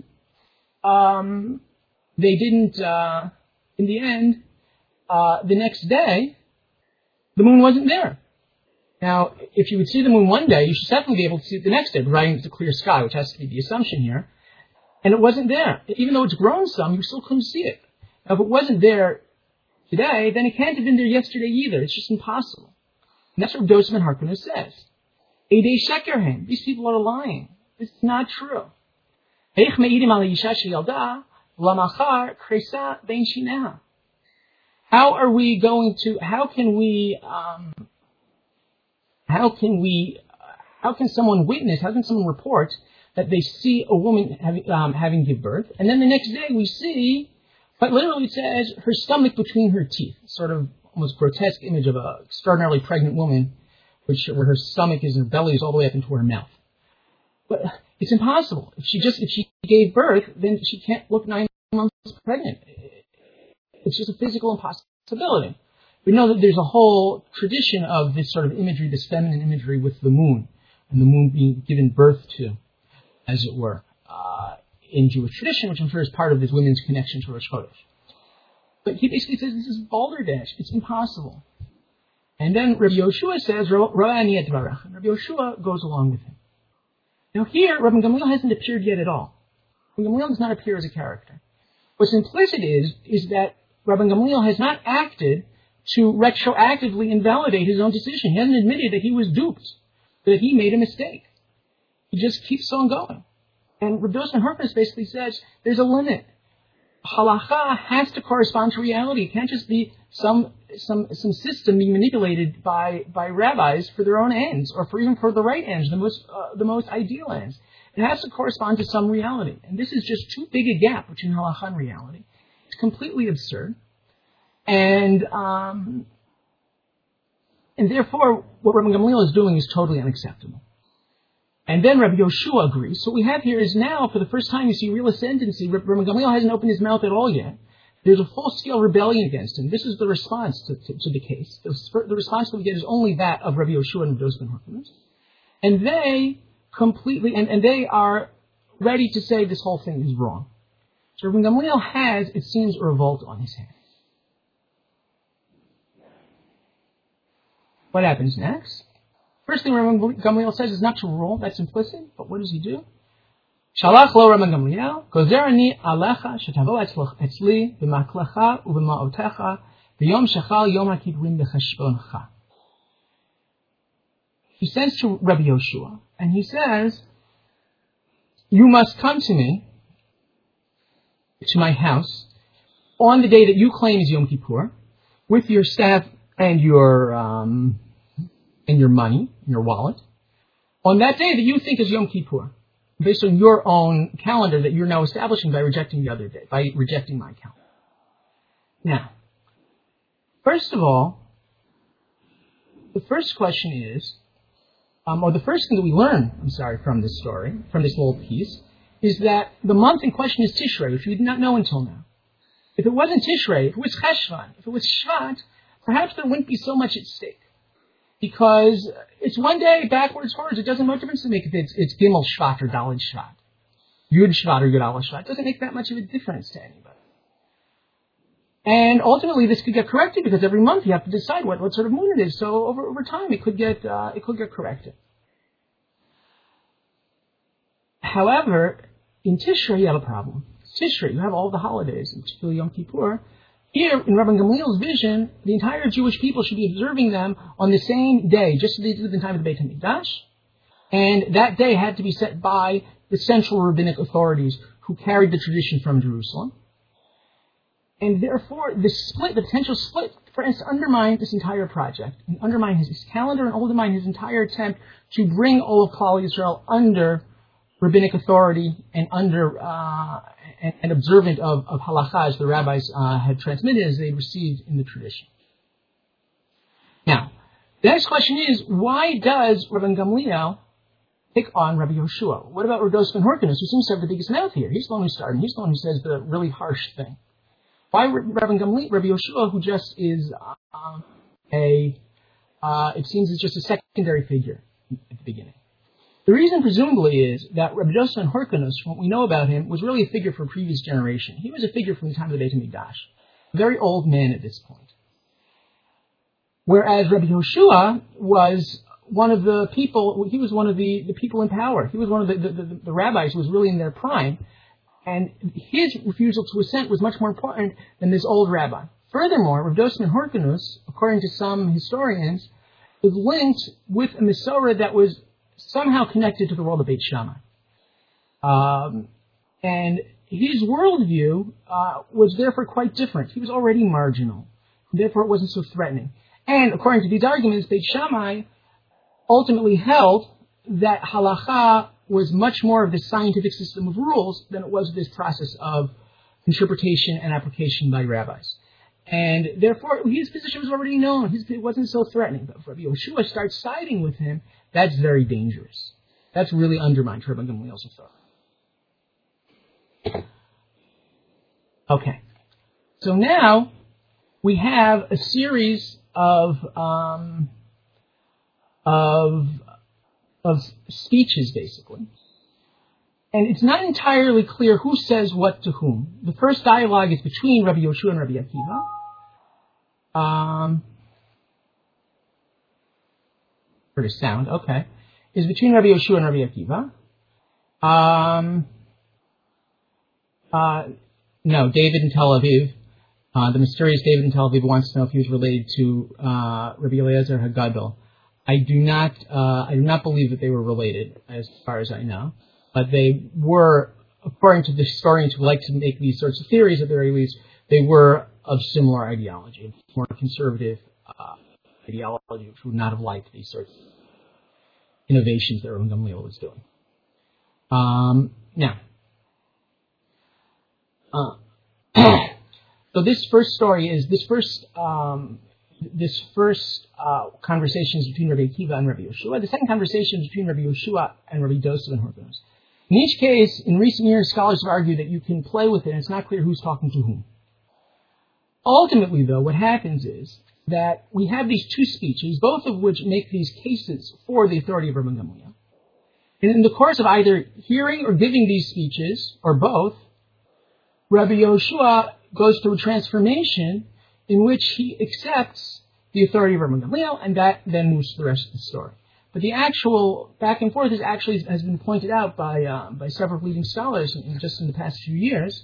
A: the next day, the moon wasn't there. Now, if you would see the moon one day, you should definitely be able to see it the next day, providing it's a clear sky, which has to be the assumption here. And it wasn't there. Even though it's grown some, you still couldn't see it. Now, if it wasn't there today, then it can't have been there yesterday either. It's just impossible. And that's what Dosman Harkunis says. Eidei shekerhem. These people are lying. This is not true. How How can someone witness, how can someone report that they see a woman having give birth, and then the next day we see, but literally it says, her stomach between her teeth, sort of almost grotesque image of an extraordinarily pregnant woman, where her stomach is, her belly is all the way up into her mouth. But it's impossible. If she gave birth, then she can't look 9 months pregnant. It's just a physical impossibility. We know that there's a whole tradition of this sort of imagery, this feminine imagery with the moon, and the moon being given birth to, as it were, in Jewish tradition, which I'm sure is part of this women's connection to Rosh Chodesh. But he basically says this is balderdash. It's impossible. And then Rabbi Yoshua says, Ra'ani et dvarach. And Rabbi Yoshua goes along with him. Now here, Rabbi Gamliel hasn't appeared yet at all. Rabbi Gamliel does not appear as a character. What's implicit is that Rabbi Gamliel has not acted to retroactively invalidate his own decision. He hasn't admitted that he was duped, that he made a mistake. He just keeps on going. And Rabbi Yosef Harkness basically says there's a limit. Halacha has to correspond to reality. It can't just be some system being manipulated by rabbis for their own ends, or even for the right ends, the most ideal ends. It has to correspond to some reality. And this is just too big a gap between halacha and reality. It's completely absurd. And therefore, what Rabbi Gamliel is doing is totally unacceptable. And then Rabbi Yoshua agrees. So what we have here is now, for the first time, you see real ascendancy. Rabbi Gamliel hasn't opened his mouth at all yet. There's a full-scale rebellion against him. This is the response to the case. The response that we get is only that of Rabbi Yoshua and Rabbi Yosef ben Harkness. And they completely, and they are ready to say this whole thing is wrong. So Rabbi Gamliel has, it seems, a revolt on his hands. What happens next? First thing Rabbi Gamliel says is not to rule, that's implicit, but what does he do? Shalach lo Rabbi Gamliel, gozerani alecha shetavo etzli b'maklecha u'b'ma'otecha b'yom shechal yom ha'kidrim b'cheshboncha. He sends to Rabbi Yoshua, and he says, you must come to me, to my house, on the day that you claim is Yom Kippur, with your staff and your money, your wallet, on that day that you think is Yom Kippur, based on your own calendar that you're now establishing by rejecting the other day, by rejecting my calendar. Now, first of all, the first question is, or the first thing that we learn, from this story, from this little piece, is that the month in question is Tishrei, which we did not know until now. If it wasn't Tishrei, if it was Cheshvan, if it was Shvat, perhaps there wouldn't be so much at stake. Because it's one day, backwards, forwards. It doesn't make a difference to make if it's Gimel Shvat or Daled Shvat. Yud Shvat or Yud Aleph Shvat. It doesn't make that much of a difference to anybody. And ultimately, this could get corrected because every month you have to decide what sort of moon it is. So over time, it could get corrected. However, in Tishrei, you have a problem. Tishrei, you have all the holidays, in particular Yom Kippur. Here, in Rabbi Gamliel's vision, the entire Jewish people should be observing them on the same day, just as they did at the time of the Beit HaMikdash. And that day had to be set by the central rabbinic authorities who carried the tradition from Jerusalem. And therefore, the potential split, threatens to undermine this entire project, and undermine his calendar, and undermine his entire attempt to bring all of Klal Yisrael under rabbinic authority and under and observant of halakha as the rabbis had transmitted as they received in the tradition. Now, the next question is, why does Rabbi Gamliel pick on Rabbi Yoshua? What about Rabbi Yosef ben Harkness, who seems to have the biggest mouth here? He's the one who started, he's the one who says the really harsh thing. Why Rabbi Yoshua, who just is it seems is just a secondary figure at the beginning? The reason, presumably, is that Rabbi Yosef ben Harkness, what we know about him, was really a figure from a previous generation. He was a figure from the time of the Beit HaMikdash, a very old man at this point. Whereas Rabbi Yoshua was one of the people, he was one of the people in power. He was one of the rabbis who was really in their prime, and his refusal to assent was much more important than this old rabbi. Furthermore, Rabbi Yosef ben Harkness, according to some historians, is linked with a Masorah that was somehow connected to the world of Beit Shammai. And his worldview was therefore quite different. He was already marginal. Therefore, it wasn't so threatening. And according to these arguments, Beit Shammai ultimately held that halacha was much more of this scientific system of rules than it was this process of interpretation and application by rabbis. And therefore, his position was already known. It wasn't so threatening. But if Rabbi Yehoshua starts siding with him, that's very dangerous. That's really undermines Rabbi Gamliel's authority. Okay. So now we have a series of speeches, basically. And it's not entirely clear who says what to whom. The first dialogue is between Rabbi Yehoshua and Rabbi Akiva. Heard a sound, okay. Is between Rabbi Yehoshua and Rabbi Akiva. No, David in Tel Aviv. The mysterious David in Tel Aviv wants to know if he was related to Rabbi Eliezer Hagadol. I do not believe that they were related, as far as I know. But they were, according to the historians who like to make these sorts of theories at the very least, they were of similar ideology, more conservative ideology, which would not have liked these sorts of innovations that Rabbi Gamliel was doing. So this first story is this first conversation is between Rabbi Akiva and Rabbi Yehoshua. The second conversation is between Rabbi Yehoshua and Rabbi Dosav and Horkonos. In each case, in recent years, scholars have argued that you can play with it, and it's not clear who's talking to whom. Ultimately, though, what happens is that we have these two speeches, both of which make these cases for the authority of Rabbi Gamliel. And in the course of either hearing or giving these speeches, or both, Rabbi Yehoshua goes through a transformation in which he accepts the authority of Rabbi Gamliel, and that then moves to the rest of the story. But the actual back and forth has been pointed out by several leading scholars just in the past few years.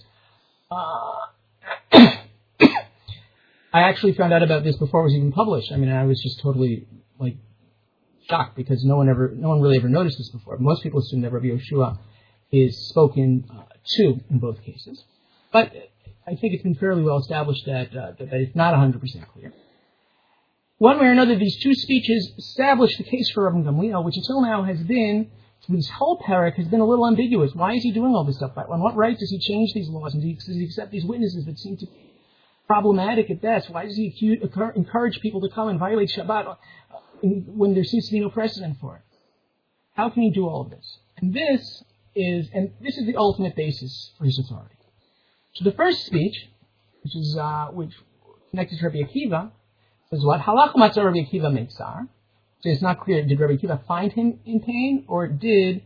A: I actually found out about this before it was even published. I mean, I was just totally shocked because no one really ever noticed this before. Most people assume that Rabbi Yehoshua is spoken to in both cases, but I think it's been fairly well established that it's not 100% clear. One way or another, these two speeches establish the case for Rabbi Gamliel, which until now has been, through this whole parak, has been a little ambiguous. Why is he doing all this stuff? On what right does he change these laws? And does he accept these witnesses that seem to be problematic at best? Why does he encourage people to come and violate Shabbat when there seems to be no precedent for it? How can he do all of this? And this is the ultimate basis for his authority. So the first speech, which connected to Rabbi Akiva, says what? Halach matzah Rabbi Akiva meitzar. So it's not clear, did Rabbi Akiva find him in pain, or did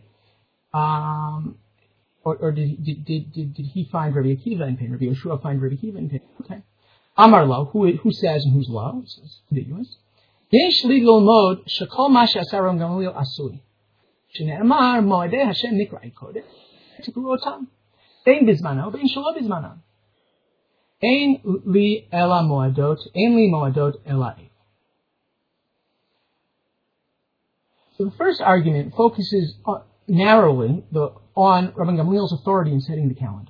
A: he find Rabbi Akiva in pain? Rabbi Yehoshua find Rabbi Akiva in pain. Okay. Amar lo, who says and who's lo? It's ambiguous. Yesh li lilmod shekol ma she'asa Rabbi Gamliel asui. Shene'amar moedei Hashem nikra'ei kodesh. Tikru otam. Ein bizmano, ein shelo bizmano. Ein li ela moadot, ein li moadot ela ein. So the first argument focuses narrowly on Rabbi Gamliel's authority in setting the calendar.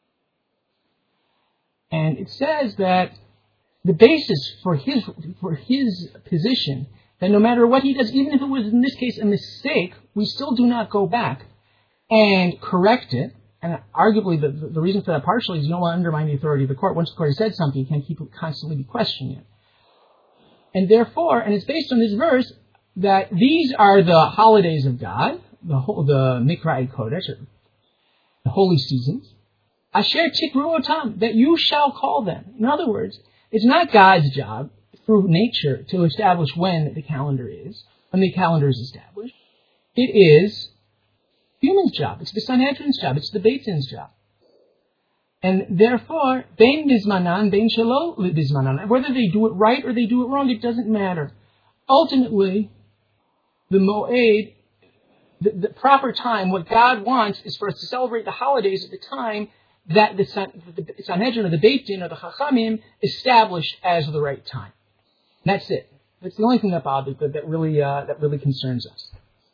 A: And it says that the basis for his position, that no matter what he does, even if it was in this case a mistake, we still do not go back and correct it. And arguably the reason for that partially is you don't want to undermine the authority of the court. Once the court has said something, you can't keep constantly be questioning it. And therefore, and it's based on this verse, that these are the holidays of God, the Mikra'ei Kodesh, the holy seasons, Asher Tikru Otam, that you shall call them. In other words, it's not God's job through nature to establish when the calendar is established. It is human's job. It's the Sanhedrin's job. It's the Beit Din's job. And therefore, bein bizmanan, bein shelo bizmanan. Whether they do it right or they do it wrong, it doesn't matter. Ultimately, the moed, the proper time, what God wants is for us to celebrate the holidays at the time that the Sanhedrin or the Beit Din or the Chachamim established as the right time. And that's it. That's the only thing that really concerns us.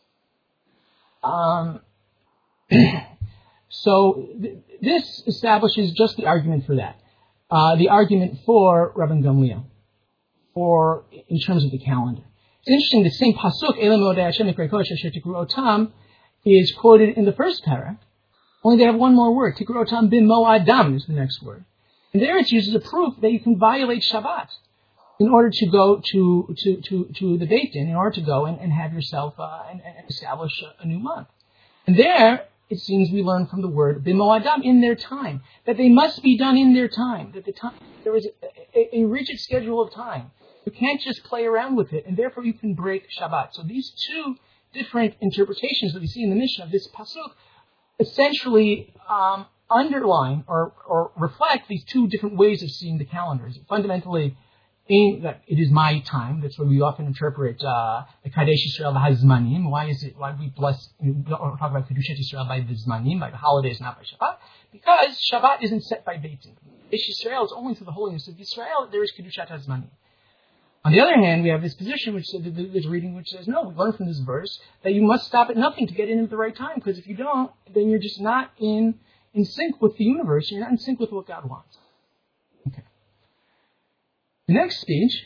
A: So this establishes just the argument for that. The argument for Rabbi Gamliel, in terms of the calendar. It's interesting, the same pasuk, Elam Modei Hashem Mikrei Kodesh Asher Tikru Otam, is quoted in the first para. Only they have one more word. Tikru Otam B'mo Adam is the next word. And there it's used as a proof that you can violate Shabbat in order to go to the Beit Din, in order to go and have yourself and establish a new month. And there, it seems we learn from the word B'mo Adam, in their time, that they must be done in their time, that there is a rigid schedule of time. You can't just play around with it, and therefore you can break Shabbat. So these two different interpretations that we see in the Mishnah of this pasuk essentially underline or reflect these two different ways of seeing the calendars. Fundamentally, that it is my time. That's why we often interpret the Kadesh Yisrael Hazmanim. Why do we talk about Kedushat Yisrael by the Zmanim, by the holidays, not by Shabbat? Because Shabbat isn't set by Beit Din. Kadesh Yisrael is only through the holiness of Yisrael. There is Kedushat Hazmanim. On the other hand, we have this position, this reading, which says, no, we learn from this verse that you must stop at nothing to get in at the right time, because if you don't, then you're just not in sync with the universe, you're not in sync with what God wants. Okay. The next speech,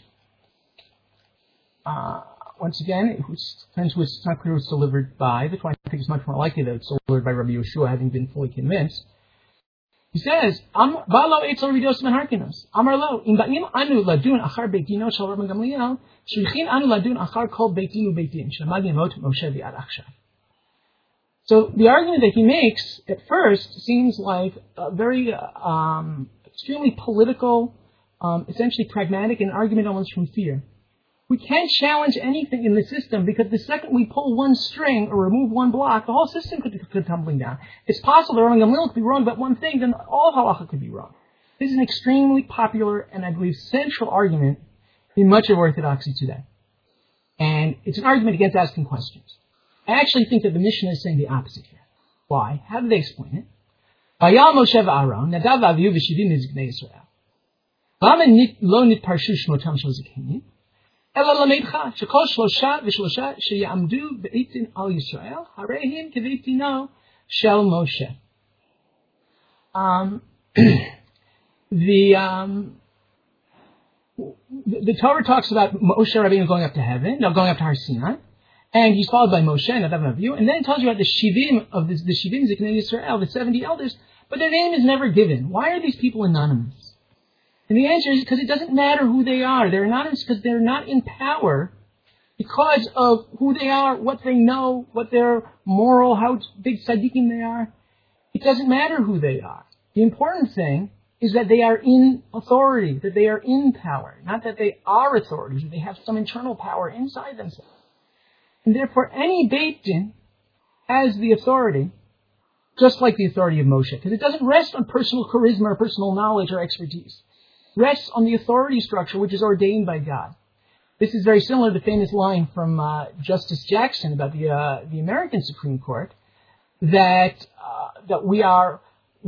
A: once again, it's not clear who it's delivered by. That's why I think it's much more likely that it's delivered by Rabbi Yehoshua, having been fully convinced. He says, "Balo etzel ridos menharkinos. Amar lo im ba'im anu ladun achar beitino shel Rabban Gamliel shlichin anu ladun achar kol beitinu beitin shamag yemot Moshe v'ad achshav." So the argument that he makes at first seems like a very extremely political, essentially pragmatic, and argument almost from fear. We can't challenge anything in the system because the second we pull one string or remove one block, the whole system could tumbling down. It's possible that Rabban Gamliel could be wrong about one thing, then all halacha could be wrong. This is an extremely popular and I believe central argument in much of Orthodoxy today. And it's an argument against asking questions. I actually think that the Mishnah is saying the opposite here. Why? How do they explain it? Vayal Moshe v'Aaron, Nadav v'Avihu v'Shivim nizknei Yisrael. Lama lo nitparshu shmotam shel zikanim. אלא למדך שכל שלושה ושלושה שיעמדו בעיתין על ישראל, הרי הם כבעיתינו של משה. The Torah talks about Moshe Rabbeinu going up to heaven, going up to Har Sinai, and he's followed by Moshe and Nadav and Avihu, and then it tells you about the Shivim of the Shivim Ziknei Yisrael, the 70 elders, but their name is never given. Why are these people anonymous? And the answer is because it doesn't matter who they are. They're anonymous because they're not in power because of who they are, what they know, what their moral, how big tzaddikim they are. It doesn't matter who they are. The important thing is that they are in authority, that they are in power, not that they are authorities, that they have some internal power inside themselves. And therefore, any Beit Din has the authority, just like the authority of Moshe, because it doesn't rest on personal charisma or personal knowledge or expertise. Rests on the authority structure which is ordained by God. This is very similar to the famous line from Justice Jackson about the American Supreme Court that we are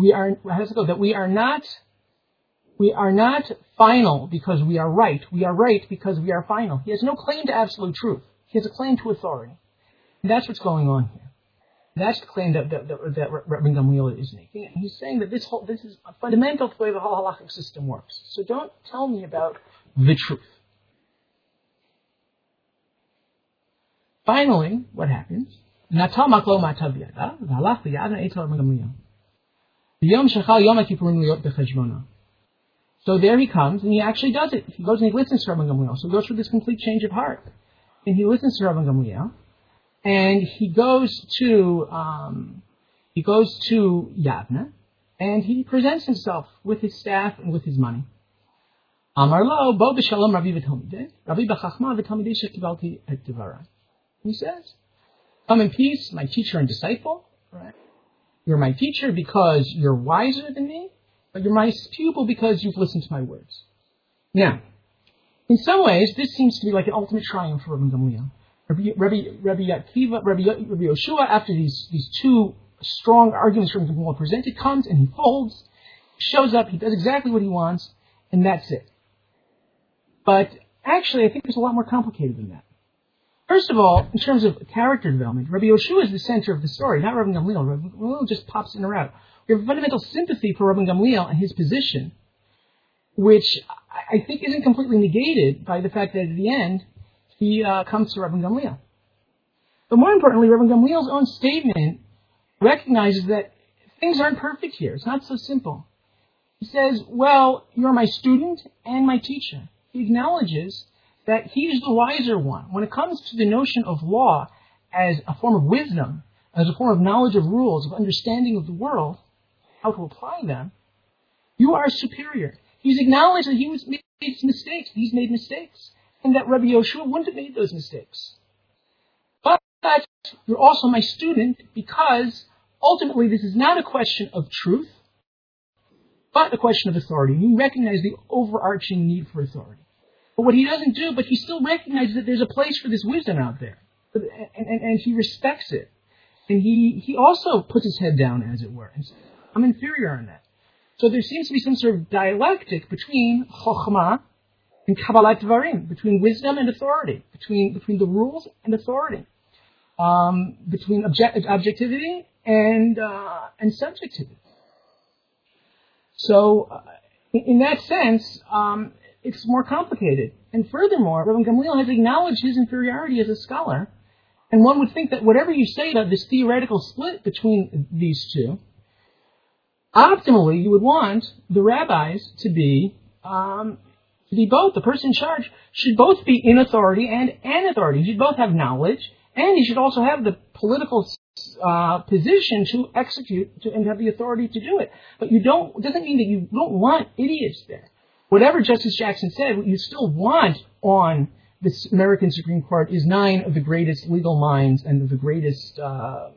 A: not final because we are right. We are right because we are final. He has no claim to absolute truth. He has a claim to authority. And that's what's going on here. That's the claim that Rabban Gamliel is making. And he's saying that this is a fundamental to the way the whole halachic system works. So don't tell me about the truth. Finally, what happens? Natal maklo matav yadav, v'halach v'yadna eitel Rabban Gamliel. V'yom shechal yom ha'kippurim liot b'cheshbono. So there he comes, and he actually does it. He goes and he listens to Rabban Gamliel. So he goes through this complete change of heart. And he listens to Rabban Gamliel. And he goes to Yavna, and he presents himself with his staff and with his money. Amar lo, bo b'shalom Rabbi v'talmidei, Rabbi b'chachma v'talmidei shekibalti et devarai. He says, come in peace, my teacher and disciple. Right? You're my teacher because you're wiser than me, but you're my pupil because you've listened to my words. Now, in some ways, this seems to be like an ultimate triumph for Rabban Gamliel. Rabbi Yehoshua, after these two strong arguments from Gamliel presented, comes and he folds, shows up, he does exactly what he wants, and that's it. But actually, I think it's a lot more complicated than that. First of all, in terms of character development, Rabbi Yehoshua is the center of the story, not Rabban Gamliel. Rabban Gamliel just pops in or out. We have a fundamental sympathy for Rabban Gamliel and his position, which I think isn't completely negated by the fact that at the end, he comes to Rabban Gamliel. But more importantly, Rabban Gamliel's own statement recognizes that things aren't perfect here. It's not so simple. He says, well, you're my student and my teacher. He acknowledges that he's the wiser one. When it comes to the notion of law as a form of wisdom, as a form of knowledge of rules, of understanding of the world, how to apply them, you are superior. He's acknowledged that he made mistakes. He's made mistakes. And that Rabbi Yoshua wouldn't have made those mistakes. But you're also my student because ultimately this is not a question of truth, but a question of authority. You recognize the overarching need for authority. But what he doesn't do, but he still recognizes that there's a place for this wisdom out there. And he respects it. And he also puts his head down, as it were, and says, I'm inferior on that. So there seems to be some sort of dialectic between chokhmah and kabbalat dvarim, between wisdom and authority, between the rules and authority, between objectivity and subjectivity. So, in that sense, it's more complicated. And furthermore, Rabban Gamliel has acknowledged his inferiority as a scholar, and one would think that whatever you say about this theoretical split between these two, optimally, you would want the rabbis to be both. The person in charge should both be in authority and an authority. He should both have knowledge, and he should also have the political position to execute and have the authority to do it. But it doesn't mean that you don't want idiots there. Whatever Justice Jackson said, what you still want on this American Supreme Court is 9 of the greatest legal minds and the greatest the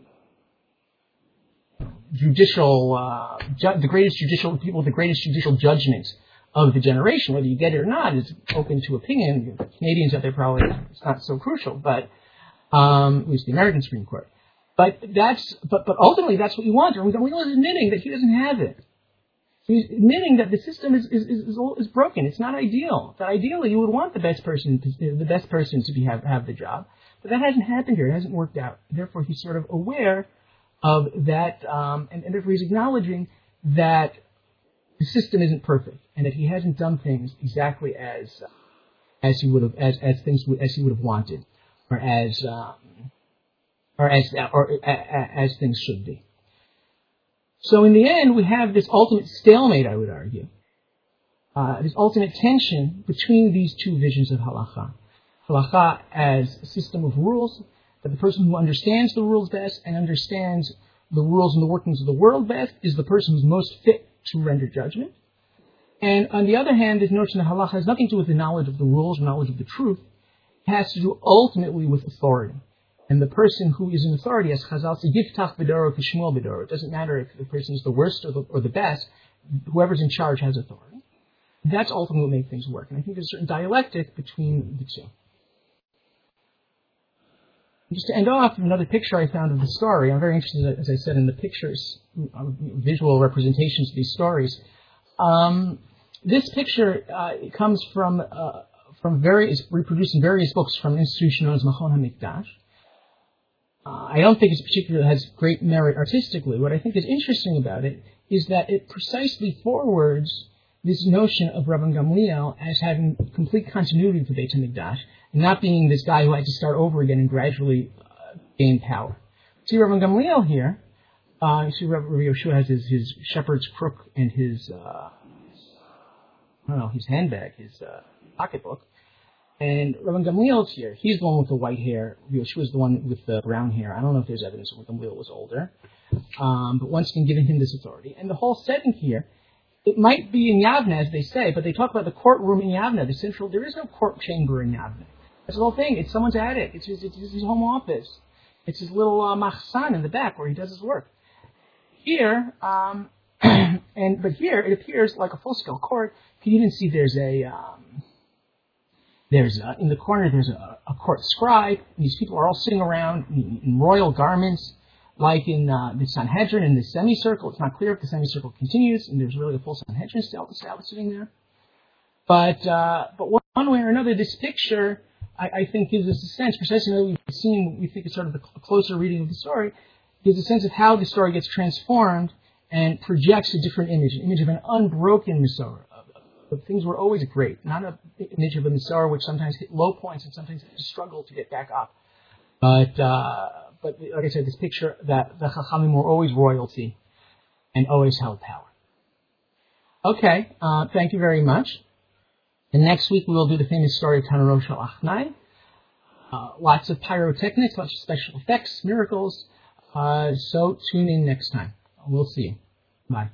A: greatest judicial people with the greatest judicial judgment of the generation. Whether you get it or not is open to opinion. The Canadians out there probably it's not so crucial, but at least the American Supreme Court. But ultimately that's what you want. And Gamliel is admitting that he doesn't have it. He's admitting that the system is broken. It's not ideal. That ideally you would want the best person to have the job, but that hasn't happened here. It hasn't worked out. Therefore, he's sort of aware of that, and therefore he's acknowledging that the system isn't perfect and that he hasn't done things exactly as he would have wanted, or as things should be. So in the end, we have this ultimate stalemate, I would argue, this ultimate tension between these two visions of halakha. Halakha as a system of rules, that the person who understands the rules best and understands the rules and the workings of the world best is the person who's most fit to render judgment. And on the other hand, this notion of halakha has nothing to do with the knowledge of the rules or knowledge of the truth. It has to do ultimately with authority. And the person who is in authority, as Chazal say, yiftach b'doro k'shmuel b'doro. It doesn't matter if the person is the worst or the best. Whoever's in charge has authority. That's ultimately what makes things work. And I think there's a certain dialectic between the two. Just to end off, another picture I found of the story. I'm very interested, as I said, in the pictures, visual representations of these stories. This picture comes from reproduced in various books from an institution known as Machon HaMikdash. I don't think it has great merit artistically. What I think is interesting about it is that it precisely forwards this notion of Rabban Gamliel as having complete continuity with the Beit HaMikdash, and not being this guy who had to start over again and gradually gain power. See Rabban Gamliel here. You see Rabbi Yoshua has his shepherd's crook and his handbag, his pocketbook. And Rabban Gamliel's here. He's the one with the white hair. Yoshua's the one with the brown hair. I don't know if there's evidence that Gamliel was older. But once again, giving him this authority. And the whole setting here, it might be in Yavne, as they say, but they talk about the courtroom in Yavne, there is no court chamber in Yavne. That's the whole thing. It's someone's attic. It's his home office. It's his little machsan in the back where he does his work. Here, but here it appears like a full-scale court. You can even see in the corner there's a court scribe, and these people are all sitting around in royal garments, like in the Sanhedrin in the semicircle. It's not clear if the semicircle continues, and there's really a full Sanhedrin established sitting there. But one way or another, this picture, I think, gives us a sense, precisely what we've seen, we think it's sort of a closer reading of the story, gives a sense of how the story gets transformed and projects a different image, an image of an unbroken Masorah, But things were always great. Not an image of a Masorah which sometimes hit low points and sometimes struggled to get back up. But like I said, this picture that the Chachamim were always royalty and always held power. Okay, thank you very much. And next week we will do the famous story of Tanuro Shel Achnai. Lots of pyrotechnics, lots of special effects, miracles. So tune in next time. We'll see you. Bye.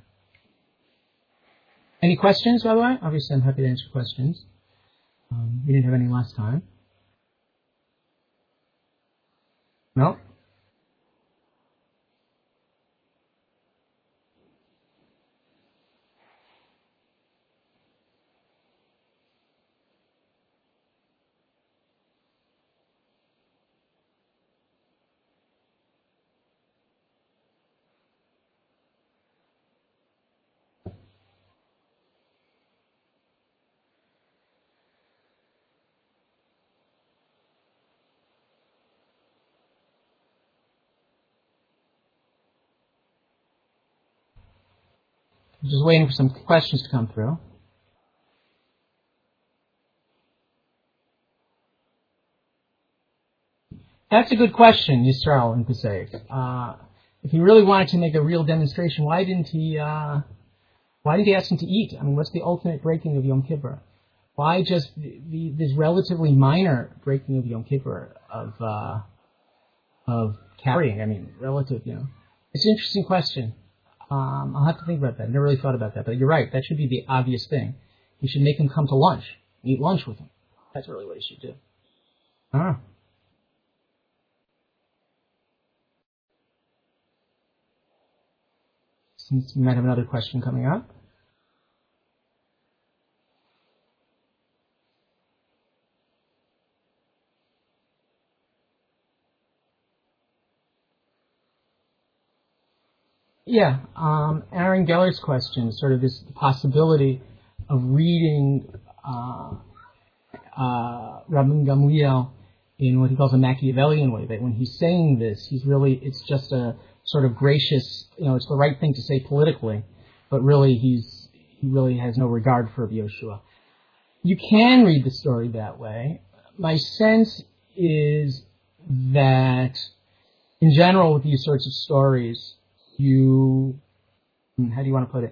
A: Any questions, by the way? Obviously, I'm happy to answer questions. We didn't have any last time. No? Just waiting for some questions to come through. That's a good question, Yisrael in Passaic. If he really wanted to make a real demonstration, why didn't he ask him to eat? I mean, what's the ultimate breaking of Yom Kippur? Why just this relatively minor breaking of Yom Kippur of carrying? I mean, relative, It's an interesting question. I'll have to think about that. I never really thought about that. But you're right. That should be the obvious thing. You should make him come to lunch. Eat lunch with him. That's really what you should do. Since we might have another question coming up. Yeah, Aaron Geller's question, sort of this possibility of reading Rabban Gamliel in what he calls a Machiavellian way, that when he's saying this, it's just a sort of gracious, it's the right thing to say politically, but really he really has no regard for Rabbi Yoshua. You can read the story that way. My sense is that, in general, with these sorts of stories, how do you want to put it?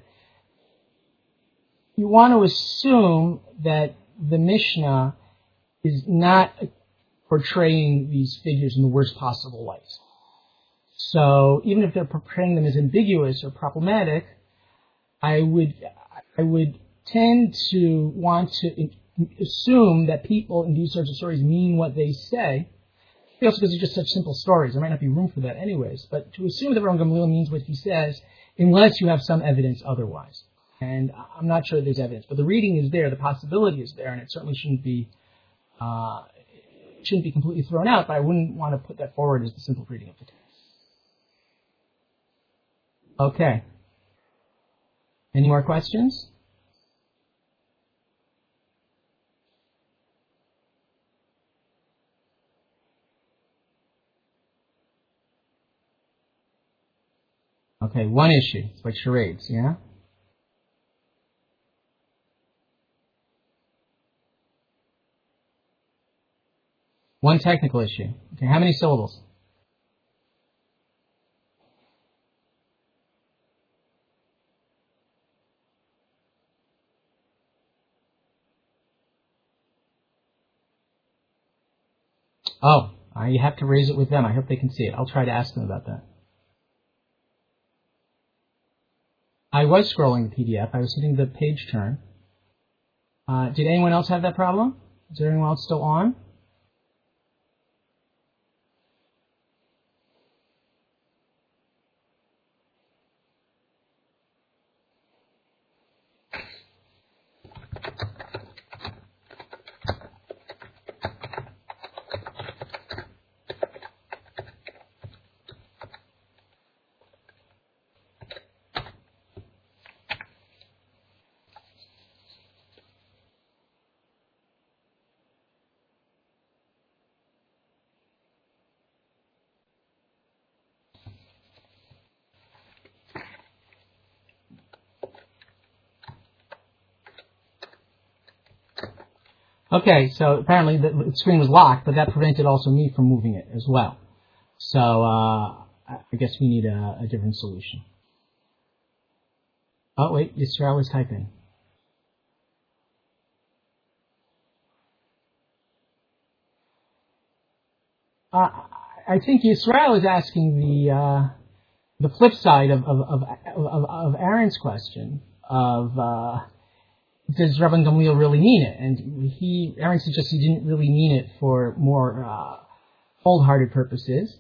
A: You want to assume that the Mishnah is not portraying these figures in the worst possible light. So even if they're portraying them as ambiguous or problematic, I would tend to want to assume that people in these sorts of stories mean what they say. Also because they're just such simple stories. There might not be room for that anyways. But to assume that Rabban Gamliel means what he says, unless you have some evidence otherwise. And I'm not sure there's evidence. But the reading is there, the possibility is there, and it certainly shouldn't be completely thrown out, but I wouldn't want to put that forward as the simple reading of the text. Okay. Any more questions? Okay, one issue. It's like charades, yeah? One technical issue. Okay, how many syllables? Oh, you have to raise it with them. I hope they can see it. I'll try to ask them about that. I was scrolling the PDF. I was hitting the page turn. Did anyone else have that problem? Is there anyone else still on? Okay, so apparently the screen was locked, but that prevented also me from moving it as well. So I guess we need a different solution. Oh, wait, Yisrael is typing. I think Yisrael is asking the flip side of Aaron's question of does Rabban Gamliel really mean it? And Aaron suggests he didn't really mean it for more wholehearted purposes.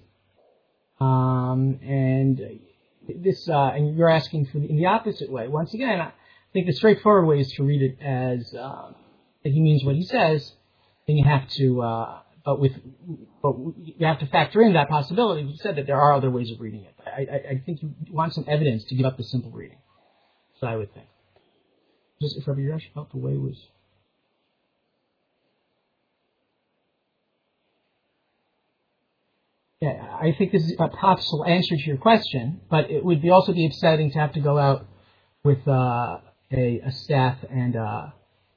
A: And you're asking in the opposite way. Once again, I think the straightforward way is to read it as that he means what he says. Then you have to, but you have to factor in that possibility. You said that there are other ways of reading it. I think you want some evidence to give up the simple reading. So I would think. Just if Rabbi Yerush felt the way was. Yeah, I think this is a possible answer to your question, but it would also be upsetting to have to go out with a staff and a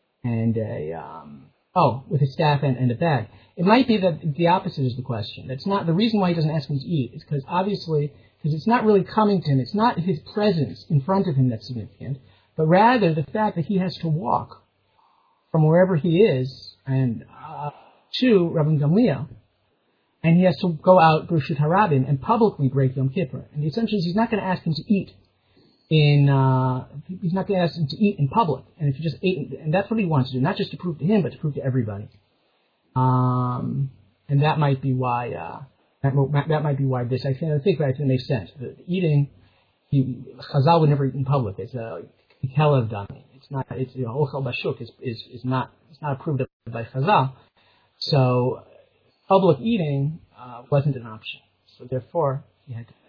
A: bag. It might be that the opposite is the question. That's not the reason why he doesn't ask him to eat. It's because it's not really coming to him. It's not his presence in front of him that's significant, but rather the fact that he has to walk from wherever he is and to Rabban Gamliel. And he has to go out Bereshut Harabim and publicly break Yom Kippur. And the assumption is he's not going to ask him to eat he's not going to ask him to eat in public. And if he just ate, and that's what he wants to do, not just to prove to him, but to prove to everybody. And that might be why that might be why this. I think that makes sense. The eating, Chazal would never eat in public. It's a kelev dami. It's not. It's ochel bashuk is not. It's not approved by Chazal. So public eating wasn't an option. So therefore, he had to